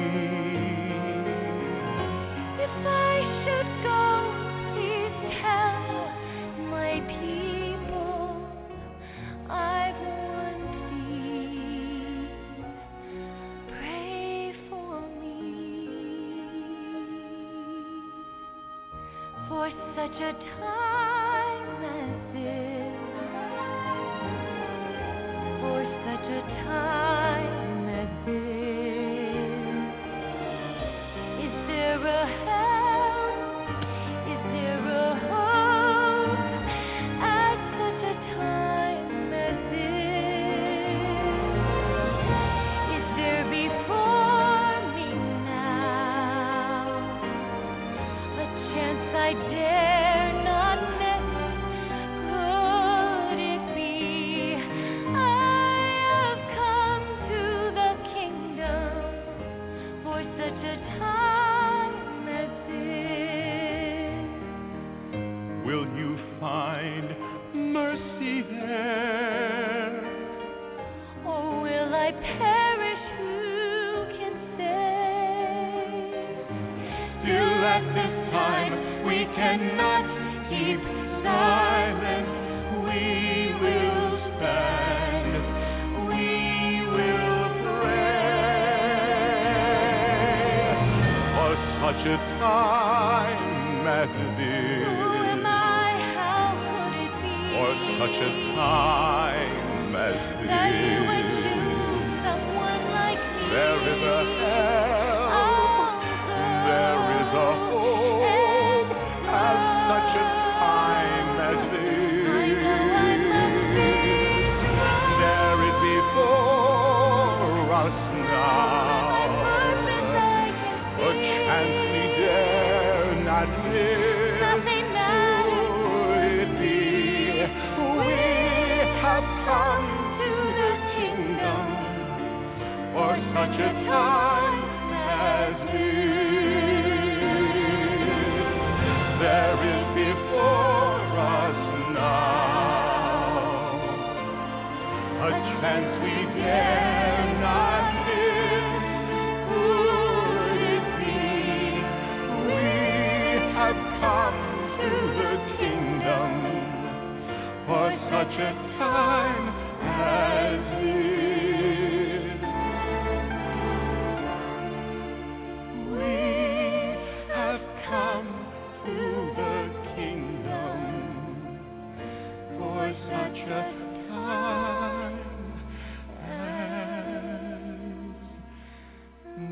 If I should go, please tell my people I've one plea. Pray for me. For such a time as this. For such a time as this. Is there a help? Is there a hope at such a time as this? Is there before me now a chance I dare not miss? Could it be I have come to the kingdom for such a time as this? Will you find mercy there? Or will I perish? Who can say? Still at this time we cannot keep silent. We will stand. We will pray for such a time as Who this. am I? How could it be For such a time as that you would this. choose someone like me? There is a help. I'll There is a go hope at such a time as this. There is before us now a chance we dare not miss. Nothing matters. Could it be we have come to the kingdom for such a time as this? There is before us now a chance we dare not miss. Could it be we have come to the kingdom for such a time as this? We have come to the kingdom for such a time as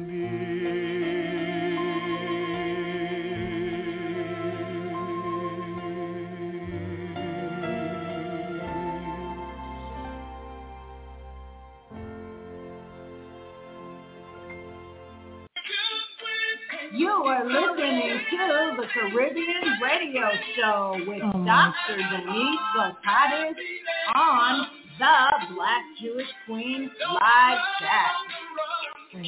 You are listening to the Caribbean Radio Show with Dr. Denise Gotatis on the Black Jewish Queen Live Chat.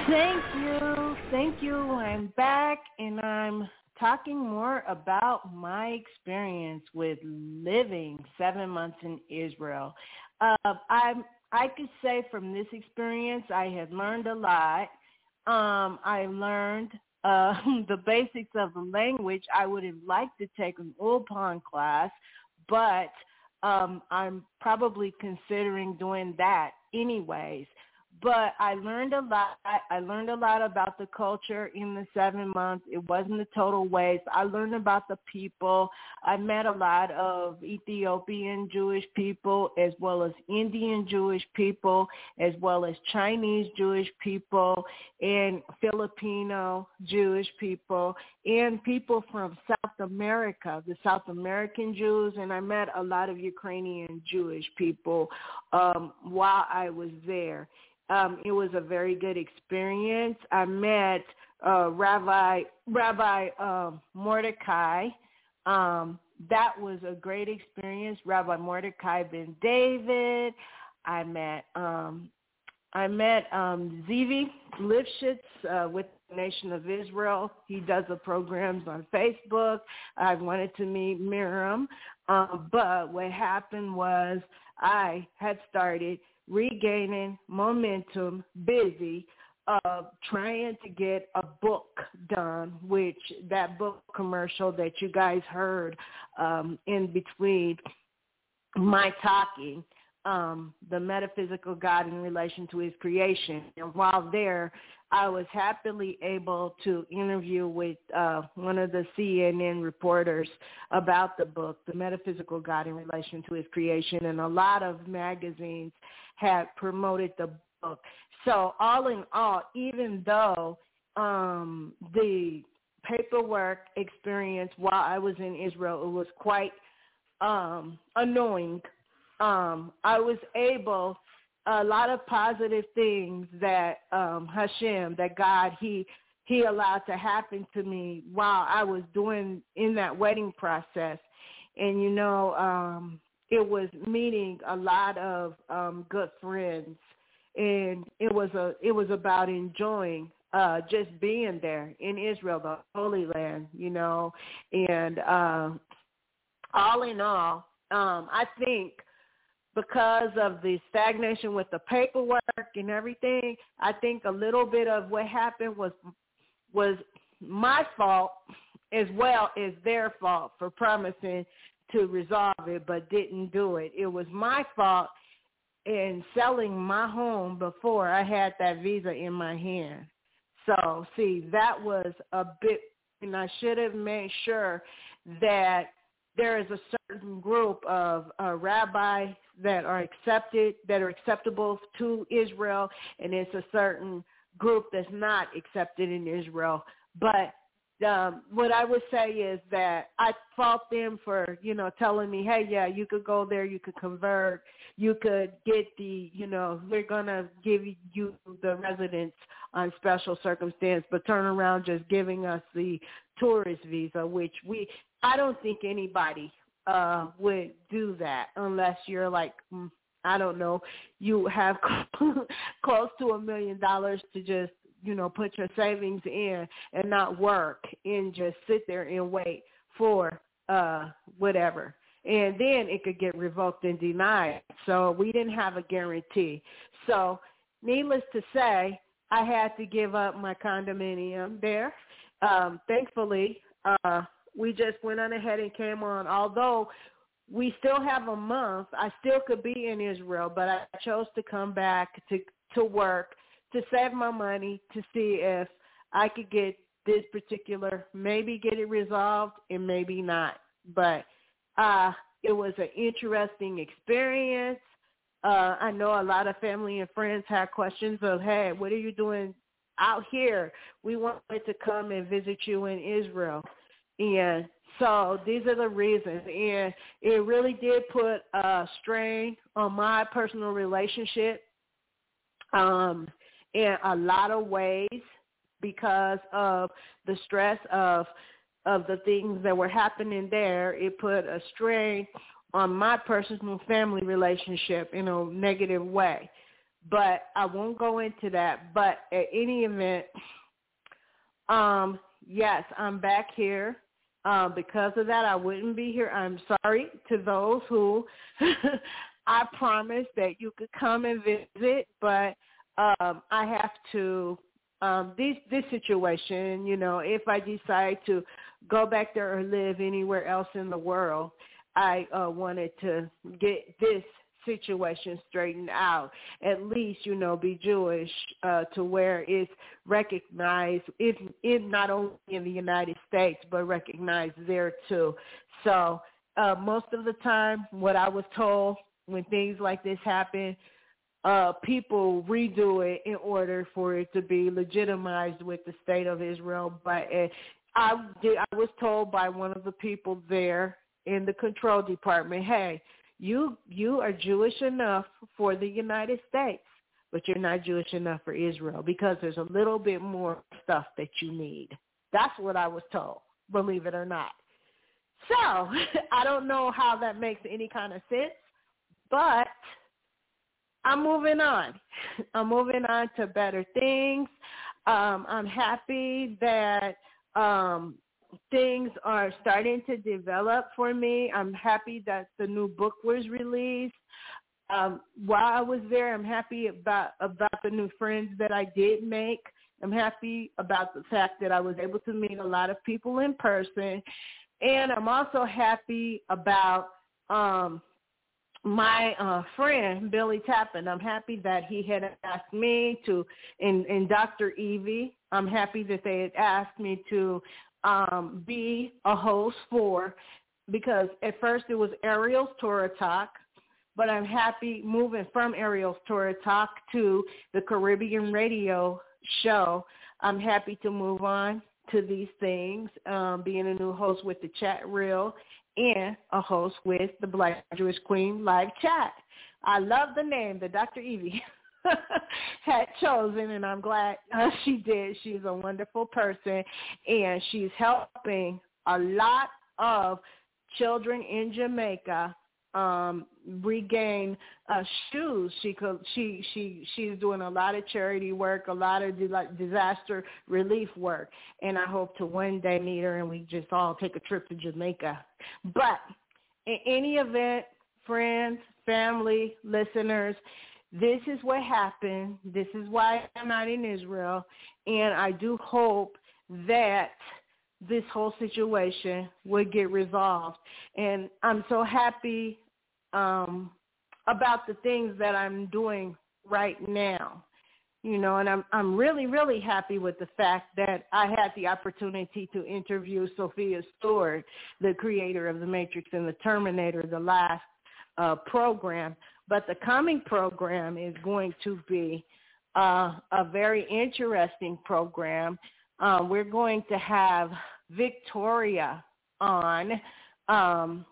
Thank you. I'm back, and I'm talking more about my experience with living 7 months in Israel. I could say from this experience, I had learned a lot. I learned the basics of the language. I would have liked to take an Ulpan class, but I'm probably considering doing that anyways. But I learned a lot. I learned a lot about the culture in the 7 months. It wasn't a total waste. I learned about the people. I met a lot of Ethiopian Jewish people, as well as Indian Jewish people, as well as Chinese Jewish people, and Filipino Jewish people, and people from South America, the South American Jews, and I met a lot of Ukrainian Jewish people while I was there. It was a very good experience. I met Rabbi Mordecai. That was a great experience. Rabbi Mordecai Ben David. I met Zivi Lifshitz with the Nation of Israel. He does the programs on Facebook. I wanted to meet Miriam, but what happened was I had started regaining momentum, busy, trying to get a book done, which that book commercial that you guys heard in between my talking, the metaphysical God in relation to his creation. And while there, I was happily able to interview with one of the CNN reporters about the book, The Metaphysical God in Relation to His Creation, and a lot of magazines had promoted the book. So all in all, even though the paperwork experience while I was in Israel, it was quite annoying, I was able, a lot of positive things that Hashem, that God, he allowed to happen to me while I was doing in that wedding process. And, it was meeting a lot of good friends, and it was about enjoying just being there in Israel, the Holy Land, and all in all, I think because of the stagnation with the paperwork and everything, I think a little bit of what happened was my fault as well as their fault for promising to resolve it but didn't do it. It was my fault in selling my home before I had that visa in my hand. So, see, that was a bit, and I should have made sure that there is a certain group of rabbis that are acceptable to Israel, and it's a certain group that's not accepted in Israel. But what I would say is that I fault them for, telling me, hey, yeah, you could go there, you could convert, you could get we're going to give you the residence on special circumstance, but turn around just giving us the tourist visa, which I don't think anybody would do that unless you're like, I don't know, you have close to $1 million to just, put your savings in and not work and just sit there and wait for whatever. And then it could get revoked and denied. So we didn't have a guarantee. So needless to say, I had to give up my condominium there. Thankfully, we just went on ahead and came on. Although we still have a month, I still could be in Israel, but I chose to come back to work, to save my money, to see if I could get this particular, maybe get it resolved and maybe not. But it was an interesting experience. I know a lot of family and friends had questions of, hey, what are you doing out here? We wanted to come and visit you in Israel. And so these are the reasons. And it really did put a strain on my personal relationship in a lot of ways because of the stress of the things that were happening there. It put a strain on my personal family relationship in a negative way. but I won't go into that. But at any event, yes, I'm back here. Because of that, I wouldn't be here. I'm sorry to those who I promised that you could come and visit, but I have to, this situation, you know, if I decide to go back there or live anywhere else in the world, I wanted to get this situation straightened out, at least, you know, be Jewish to where it's recognized, if not only in the United States, but recognized there too. So most of the time, what I was told when things like this happen, people redo it in order for it to be legitimized with the state of Israel. But I was told by one of the people there in the control department, hey, you are Jewish enough for the United States, but you're not Jewish enough for Israel because there's a little bit more stuff that you need. That's what I was told, believe it or not. So I don't know how that makes any kind of sense, but I'm moving on. I'm moving on to better things. I'm happy that things are starting to develop for me. I'm happy that the new book was released. While I was there, I'm happy about the new friends that I did make. I'm happy about the fact that I was able to meet a lot of people in person. And I'm also happy about my friend, Billy Tappan. I'm happy that he had asked me to, and Dr. Evie, I'm happy that they had asked me to be a host for, because at first it was Ariel's Torah Talk, but I'm happy moving from Ariel's Torah Talk to the Caribbean Radio Show. I'm happy to move on to these things, being a new host with the Chat Reel and a host with the Black Jewish Queen Live Chat. I love the name that Dr. Evie had chosen, and I'm glad she did. She's a wonderful person, and she's helping a lot of children in Jamaica regain shoes. She's doing a lot of charity work, a lot of disaster relief work, and I hope to one day meet her and we just all take a trip to Jamaica. But in any event, friends, family, listeners, this is what happened. This is why I'm not in Israel, and I do hope that this whole situation would get resolved. And I'm so happy about the things that I'm doing right now, you know, and I'm really, really happy with the fact that I had the opportunity to interview Sophia Stewart, the creator of The Matrix and the Terminator, the last program. But the coming program is going to be a very interesting program. We're going to have Victoria on, and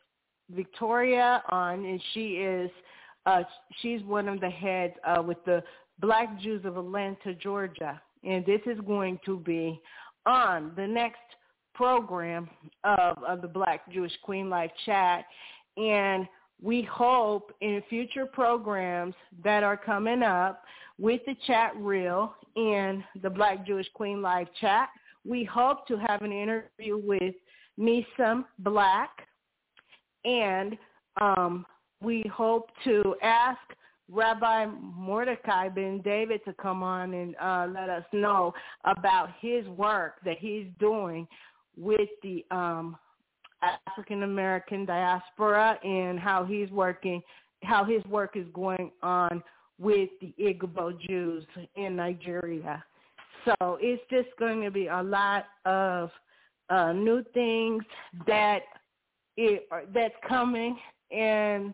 she's one of the heads with the Black Jews of Atlanta, Georgia, and this is going to be on the next program of the Black Jewish Queen Live Chat, and we hope in future programs that are coming up with the Chat Reel and the Black Jewish Queen Live Chat, we hope to have an interview with Nisam Black, and we hope to ask Rabbi Mordecai Ben David to come on and let us know about his work that he's doing with the African-American diaspora and how his work is going on with the Igbo Jews in Nigeria. So it's just going to be a lot of new things that's coming, and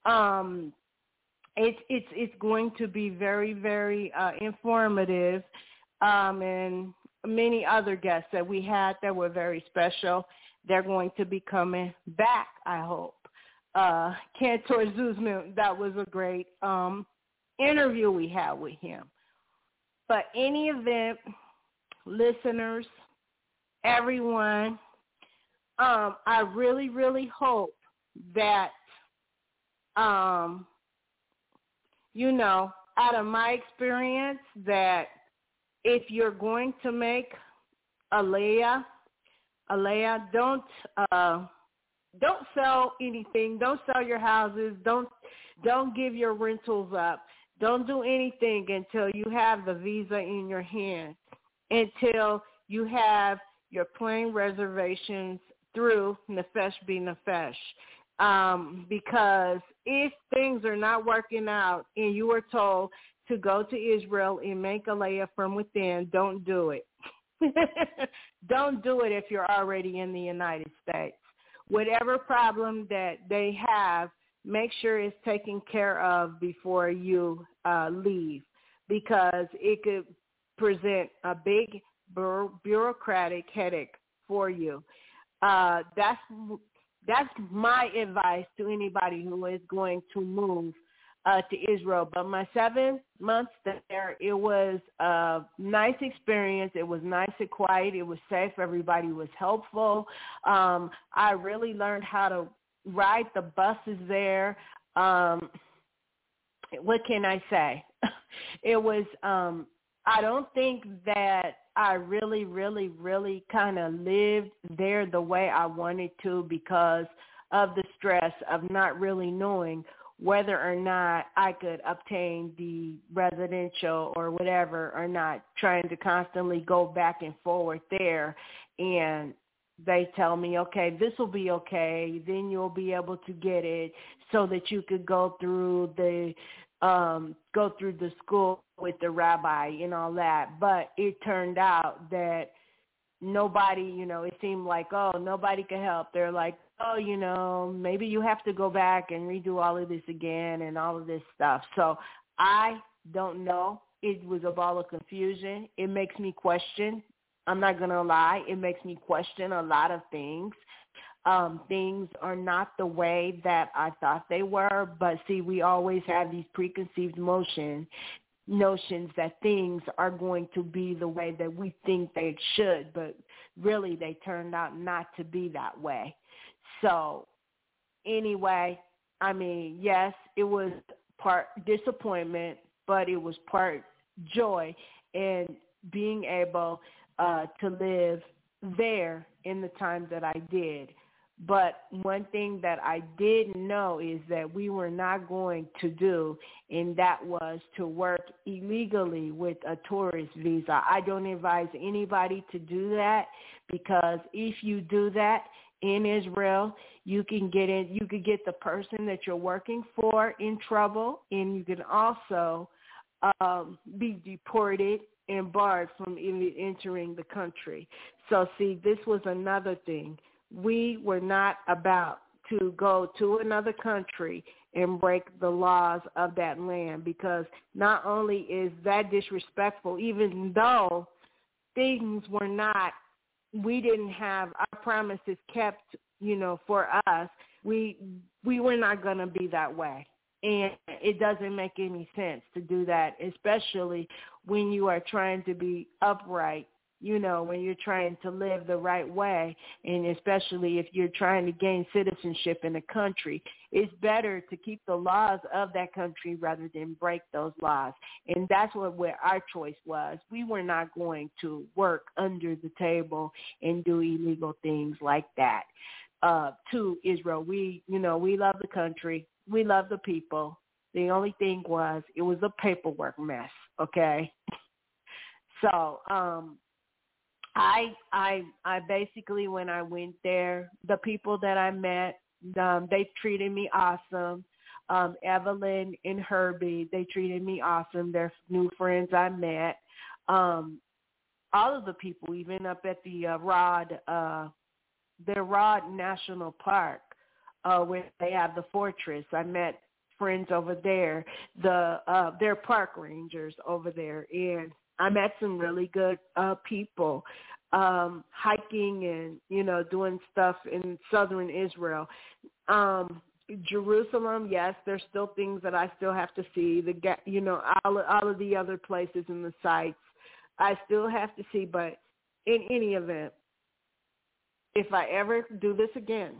it's going to be very, very informative, and many other guests that we had that were very special. They're going to be coming back, I hope. Cantor Zuzman, that was a great interview we had with him. But any event, listeners, everyone, I really, really hope that, out of my experience that if you're going to make Aliyah, don't sell anything. Don't sell your houses. Don't give your rentals up. Don't do anything until you have the visa in your hand, until you have your plane reservations through Nefesh be Nefesh. Because if things are not working out and you are told to go to Israel and make Aliyah from within, don't do it. Don't do it if you're already in the United States. Whatever problem that they have, make sure it's taken care of before you leave, because it could present a big bureaucratic headache for you. That's my advice to anybody who is going to move to Israel. But my 7 months there, it was a nice experience. It was nice and quiet. It was safe. Everybody was helpful. I really learned how to ride the buses there. What can I say? It was, I don't think that I really, really, really kind of lived there the way I wanted to because of the stress of not really knowing whether or not I could obtain the residential or whatever or not, trying to constantly go back and forward there. And they tell me, okay, this will be okay. Then you'll be able to get it so that you could go through the school with the rabbi and all that. But it turned out that nobody, it seemed like, oh, nobody could help. They're like, oh, maybe you have to go back and redo all of this again and all of this stuff. So I don't know. It was a ball of confusion. It makes me question. I'm not going to lie. It makes me question a lot of things. Things are not the way that I thought they were. But see, we always have these preconceived notions that things are going to be the way that we think they should, but really they turned out not to be that way. So anyway, yes, it was part disappointment, but it was part joy in being able to live there in the time that I did. But one thing that I did know is that we were not going to do, and that was to work illegally with a tourist visa. I don't advise anybody to do that, because if you do that in Israel, you could get the person that you're working for in trouble, and you can also be deported and barred from even entering the country. So see, this was another thing. We were not about to go to another country and break the laws of that land, because not only is that disrespectful, even though things were not, we didn't have our promises kept, for us, we were not going to be that way. And it doesn't make any sense to do that, especially when you are trying to be upright, when you're trying to live the right way, and especially if you're trying to gain citizenship in a country. It's better to keep the laws of that country rather than break those laws. And that's where our choice was. We were not going to work under the table and do illegal things like that to Israel. We love the country. We love the people. The only thing was, it was a paperwork mess, okay? So I basically, when I went there, the people that I met, they treated me awesome. Evelyn and Herbie, they treated me awesome. They're new friends I met. All of the people, even up at the Rod National Park, where they have the fortress, I met friends over there. They're park rangers over there, and I met some really good people hiking and, doing stuff in southern Israel. Jerusalem, yes, there's still things that I still have to see. All of the other places and the sites I still have to see. But in any event, if I ever do this again,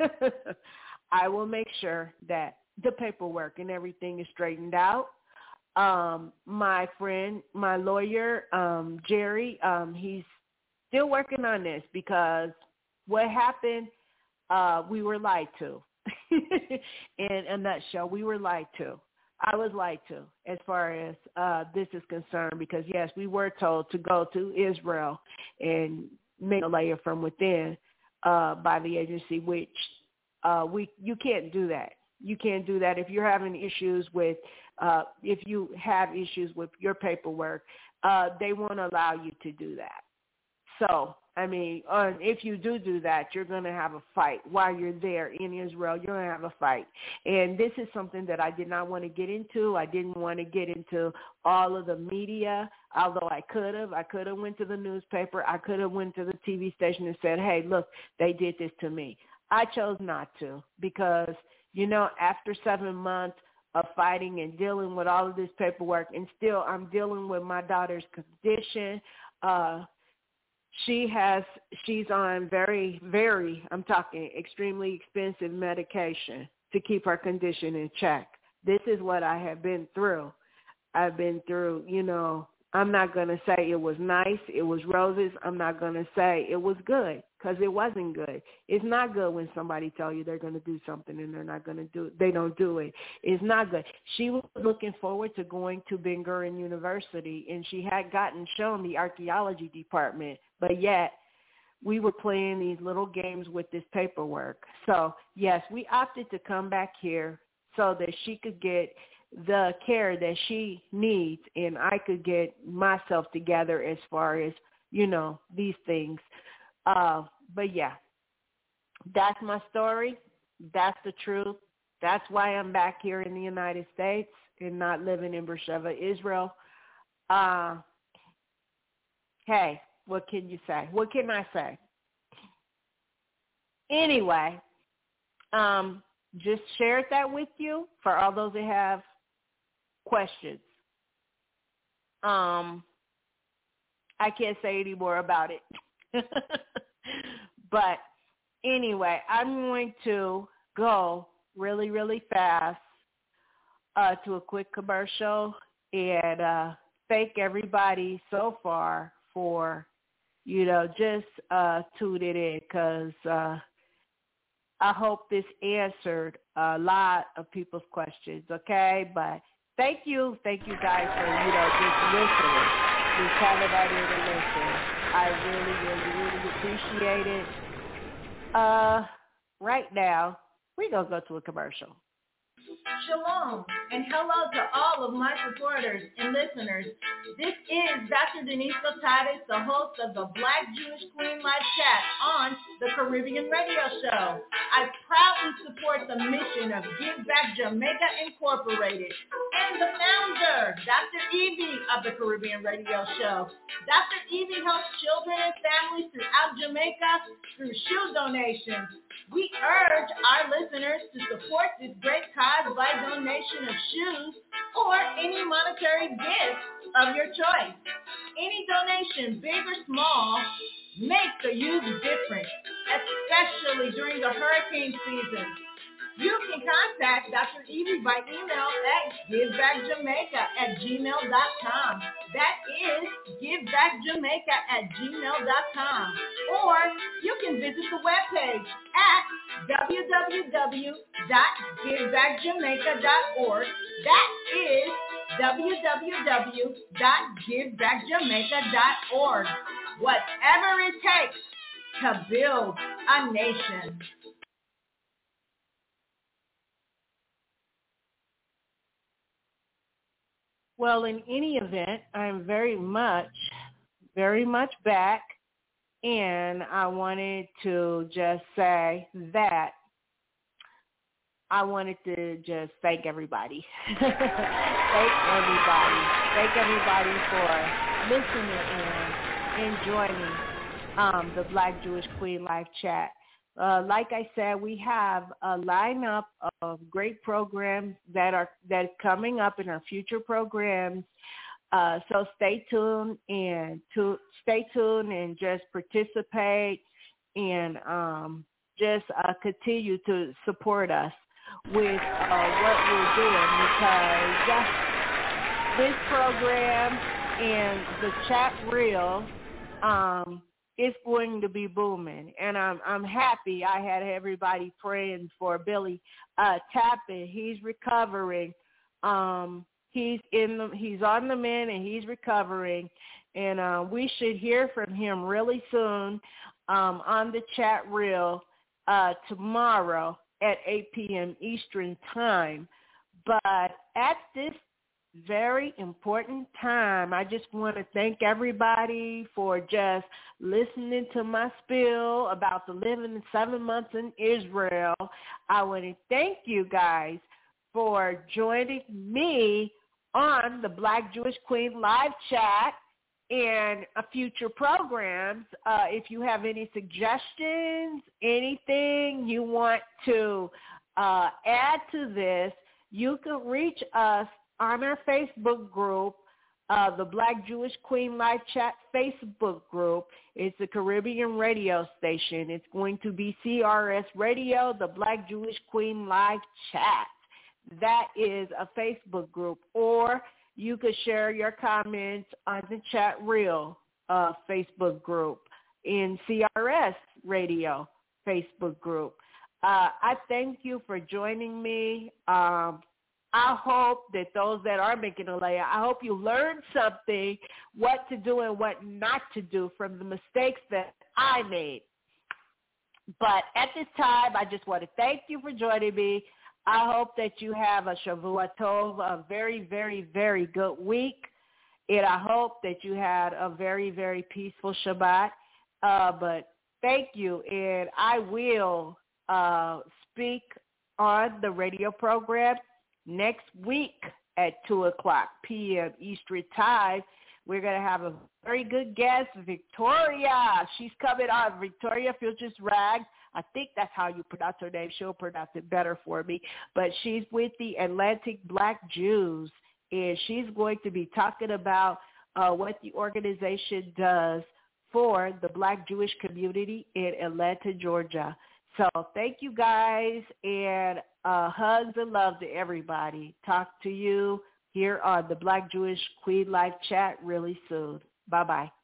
I will make sure that the paperwork and everything is straightened out. My friend, my lawyer, Jerry, he's still working on this because what happened, we were lied to. In a nutshell, we were lied to. I was lied to as far as this is concerned because, yes, we were told to go to Israel and make a layer from within by the agency, which you can't do that. You can't do that if you're having issues with, if you have issues with your paperwork, they won't allow you to do that. So, I mean, if you do that, you're going to have a fight while you're there in Israel. You're going to have a fight. And this is something that I did not want to get into. I didn't want to get into all of the media, although I could have. I could have went to the newspaper. I could have went to the TV station and said, hey, look, they did this to me. I chose not to because, you know, after 7 months of fighting and dealing with all of this paperwork, and still I'm dealing with my daughter's condition, she's on I'm talking extremely expensive medication to keep her condition in check. This is what I have been through. I've been through, you know, I'm not going to say it was nice, it was roses. I'm not going to say it was good because it wasn't good. It's not good when somebody tell you they're going to do something and they're not going to do it. They don't do it. It's not good. She was looking forward to going to Ben Gurion University, and she had gotten shown the archaeology department, but yet we were playing these little games with this paperwork. So, yes, we opted to come back here so that she could get the care that she needs, and I could get myself together as far as, you know, these things. But yeah, that's my story. That's the truth. That's why I'm back here in the United States and not living in Beersheba, Israel. Hey, what can you say? What can I say? Anyway, just shared that with you for all those that have questions. I can't say any more about it. But anyway, I'm going to go really, really fast to a quick commercial and thank everybody so far for, you know, just tuning in because I hope this answered a lot of people's questions, okay? But thank you guys for, you know, just listening, just having that ear to listen. I really, really, really appreciate it. Right now, we're going to go to a commercial. Shalom, and hello to all of my supporters and listeners. This is Dr. Denise Gotatis, the host of the Black Jewish Queen Live Chat on the Caribbean Radio Show. I proudly support the mission of Give Back Jamaica Incorporated and the founder, Dr. Evie of the Caribbean Radio Show. Dr. Evie helps children and families throughout Jamaica through shoe donations. We urge our listeners to support this great cause by donation of shoes or any monetary gift of your choice. Any donation, big or small, makes a huge difference, especially during the hurricane season. You can contact Dr. Evie by email at givebackjamaica@gmail.com. That is givebackjamaica@gmail.com. Or you can visit the webpage at www.givebackjamaica.org. That is www.givebackjamaica.org. Whatever it takes to build a nation. Well, in any event, I'm very much back, and I wanted to just say that I wanted to just thank everybody. Thank everybody for listening and joining the Black Jewish Queen Live Chat. Like I said, we have a lineup of great programs that's coming up in our future programs. So stay tuned and just participate and just continue to support us with what we're doing because this program and the chat reel is going to be booming, and I'm happy. I had everybody praying for Billy Tappan. He's recovering. He's on the mend and he's recovering, and we should hear from him really soon on the chat reel tomorrow at 8 p.m. Eastern Time. But at this very important time, I just want to thank everybody for just listening to my spiel about the living in 7 months in Israel. I want to thank you guys for joining me on the Black Jewish Queen live chat and future programs. If you have any suggestions, anything you want to add to this, you can reach us on our Facebook group, the Black Jewish Queen Live Chat Facebook group. It's a Caribbean radio station. It's going to be CRS Radio, the Black Jewish Queen Live Chat. That is a Facebook group. Or you could share your comments on the chat reel Facebook group in CRS Radio Facebook group. I thank you for joining me. I hope that those that are making a layer, I hope you learned something, what to do and what not to do from the mistakes that I made. But at this time, I just want to thank you for joining me. I hope that you have a Shavua Tov, a very, very, very good week. And I hope that you had a very, very peaceful Shabbat. But thank you. And I will speak on the radio program next week at 2 o'clock p.m. Eastern Time. We're going to have a very good guest, Victoria. She's coming on, Victoria Futures Rags. I think that's how you pronounce her name. She'll pronounce it better for me. But she's with the Atlantic Black Jews, and she's going to be talking about what the organization does for the Black Jewish community in Atlanta, Georgia. So thank you guys, and hugs and love to everybody. Talk to you here on the Black Jewish Queen Live Chat really soon. Bye-bye.